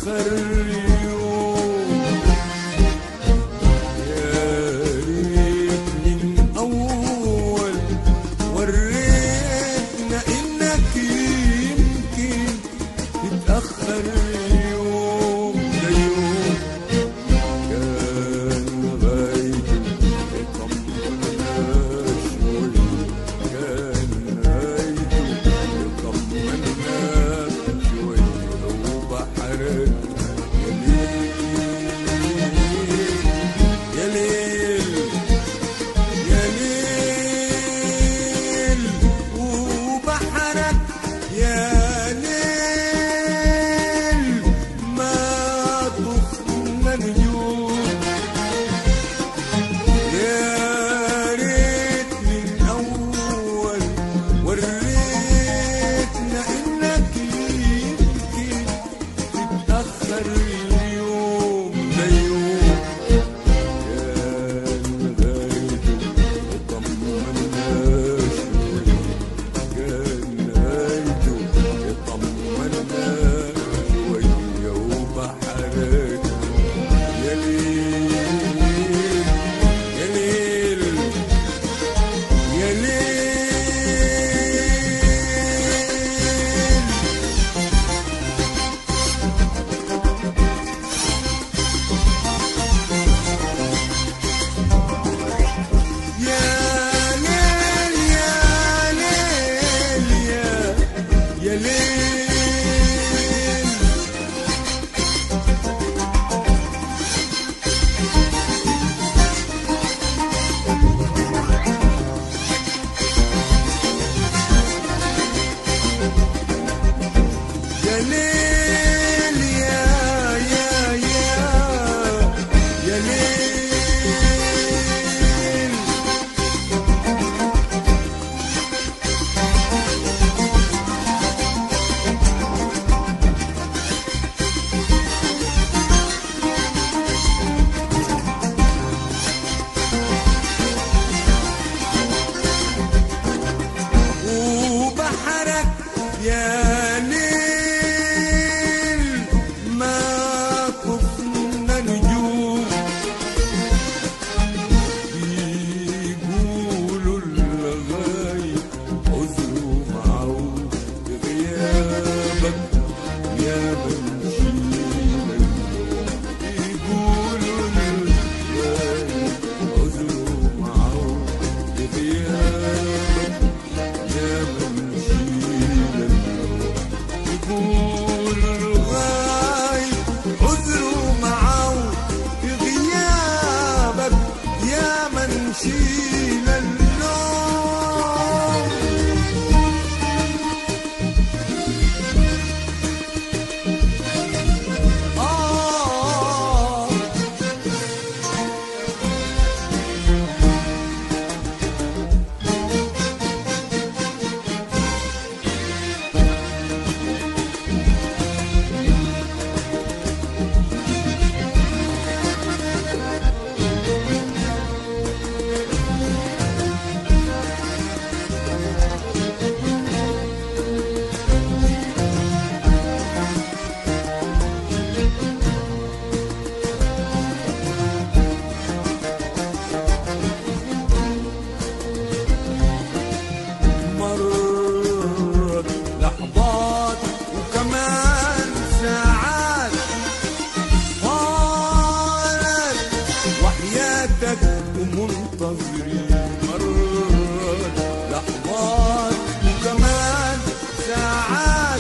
تتأخر يوم يا ريت من أول وريتنا إنك يمكن تتأخر يوم ده يوم كان غايته يطمنا شوي كان غايته يطمنا شوي وبحرك يا ليل يا ليل وبحرك يا ليل ما طفنا نجوم يا ريت من أول وريتنا إنك يمكن تتأخر اليوم ده يوم كان غايته يطمنا شوي كان غايته يطمنا شوية وبحرك يا ليل يا ليل يا ليل يا ليل يا ليل يا ليل يا ليل يا ليل وبحرك يا ليل ما طفنا نجوم بيقولوا الغايب عذره معه بغيابك يا بنشيل النوم بيقولوا الغايب عذره معه بغيابك يا بنشيل النوم يقول الغايب عذره معه في غيابك يا من شيل النوم مرت لحظات وكمان ساعات طالت وحياتك ومنتظرين مرت لحظات وكمان ساعات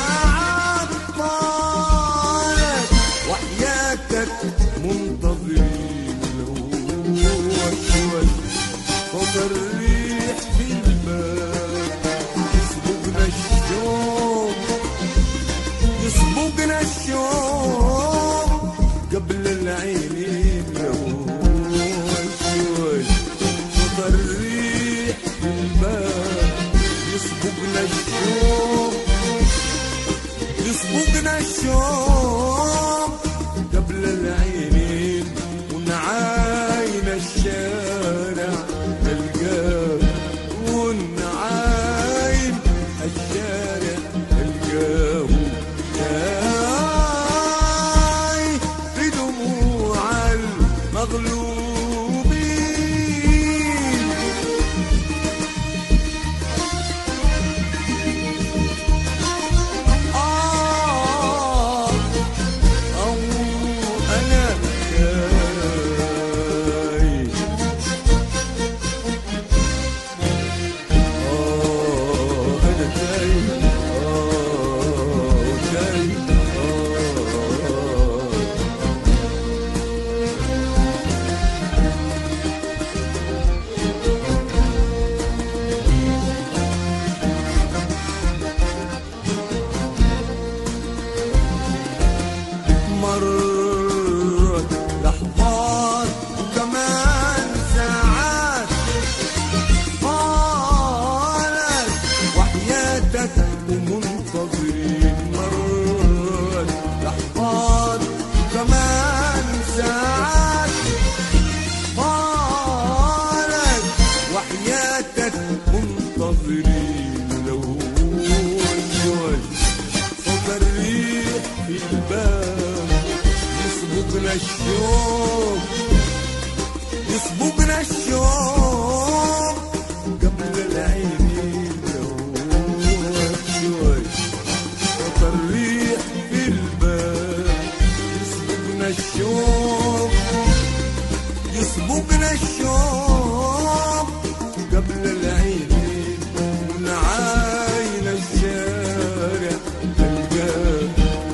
طالت وحياتك منتظرين لو شوي صوت الريح في الباب يسبقنا الشوق يسبقنا الشوق قبل العينين لو شوي صوت الريح في الباب يسبقنا الشوق يسبقنا الشوق قبل العينين ونعاين الشارع نلقاه ونعاين الشارع نلقاه صوت الريح في الباب يسبقنا الشوق يسبقنا الشوق قبل العين يدور شوي صوت الريح في الباب يسبقنا الشوق يسبقنا الشوق قبل العين ونعاين الشارع تلقاه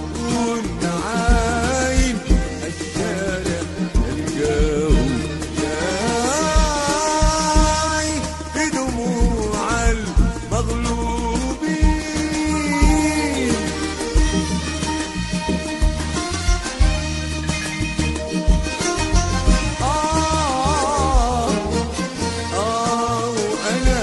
ونعاين الشارع تلقاه جاي في دموع المظلومين وأنا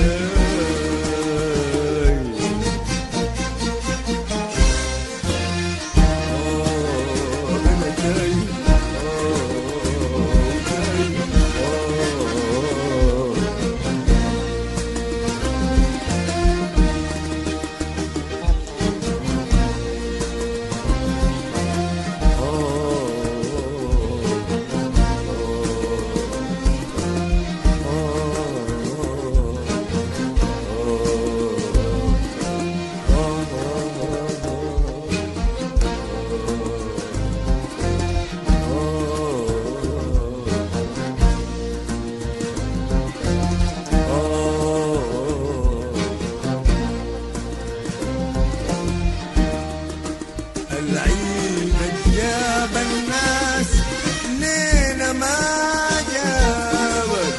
العيد جاب الناس لينا ما جابت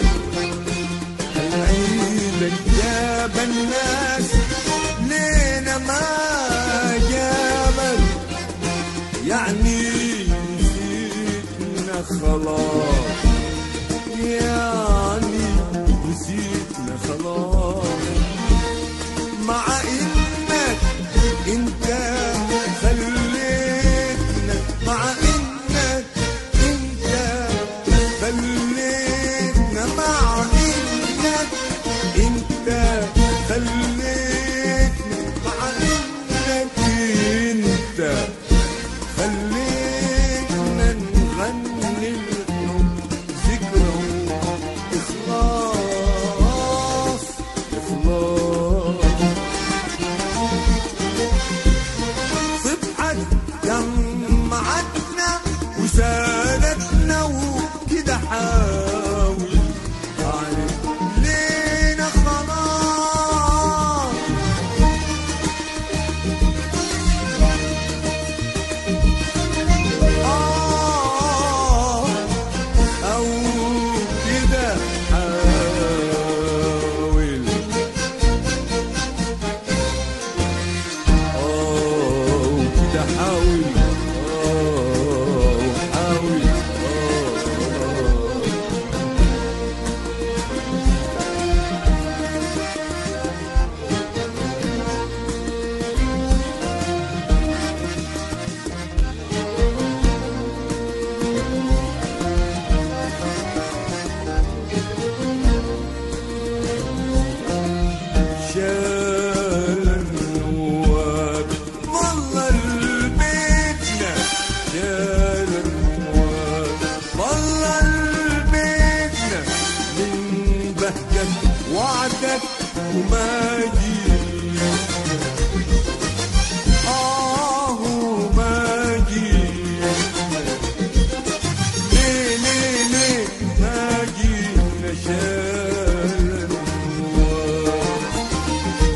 العيد جاب الناس لينا ما جابت يعني نسيتنا خلاص يعني نسيتنا خلاص مع انك انت خليتنا مع انك انت خليتنا مع انك انت خليتنا مع انك انت خليتنا نغني الحب ذكرى اخلاص اخلاص صبحك جمعتنا وسالتنا وكده حاول تعرف لينا خلاص أو كده حاول كده حاول حاول شال النواب ظل البيتنا شال النواب ظل البيتنا من بهجة وعدك وما جيت وما جيت ليه ليه ليه ما جينا شال النواب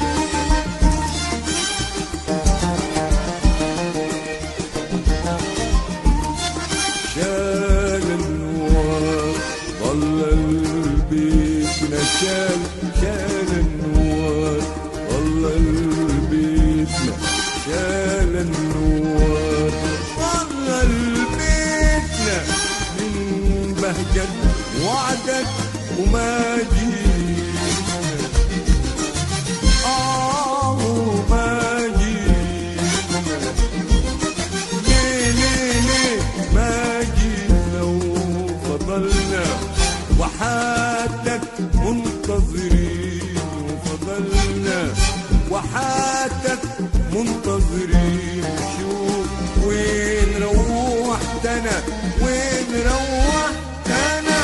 بيتنا وحاتك منتظرين شوف وين روحتنا وين روحتنا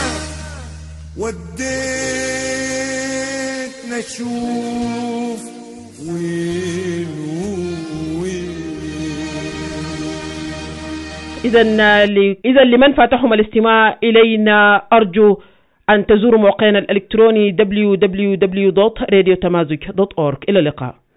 وديتنا شوف وين إذا لمن فاتحهم الاستماع إلينا أرجو أن تزوروا موقعنا الإلكتروني www.radiotamazuc.org. إلى اللقاء.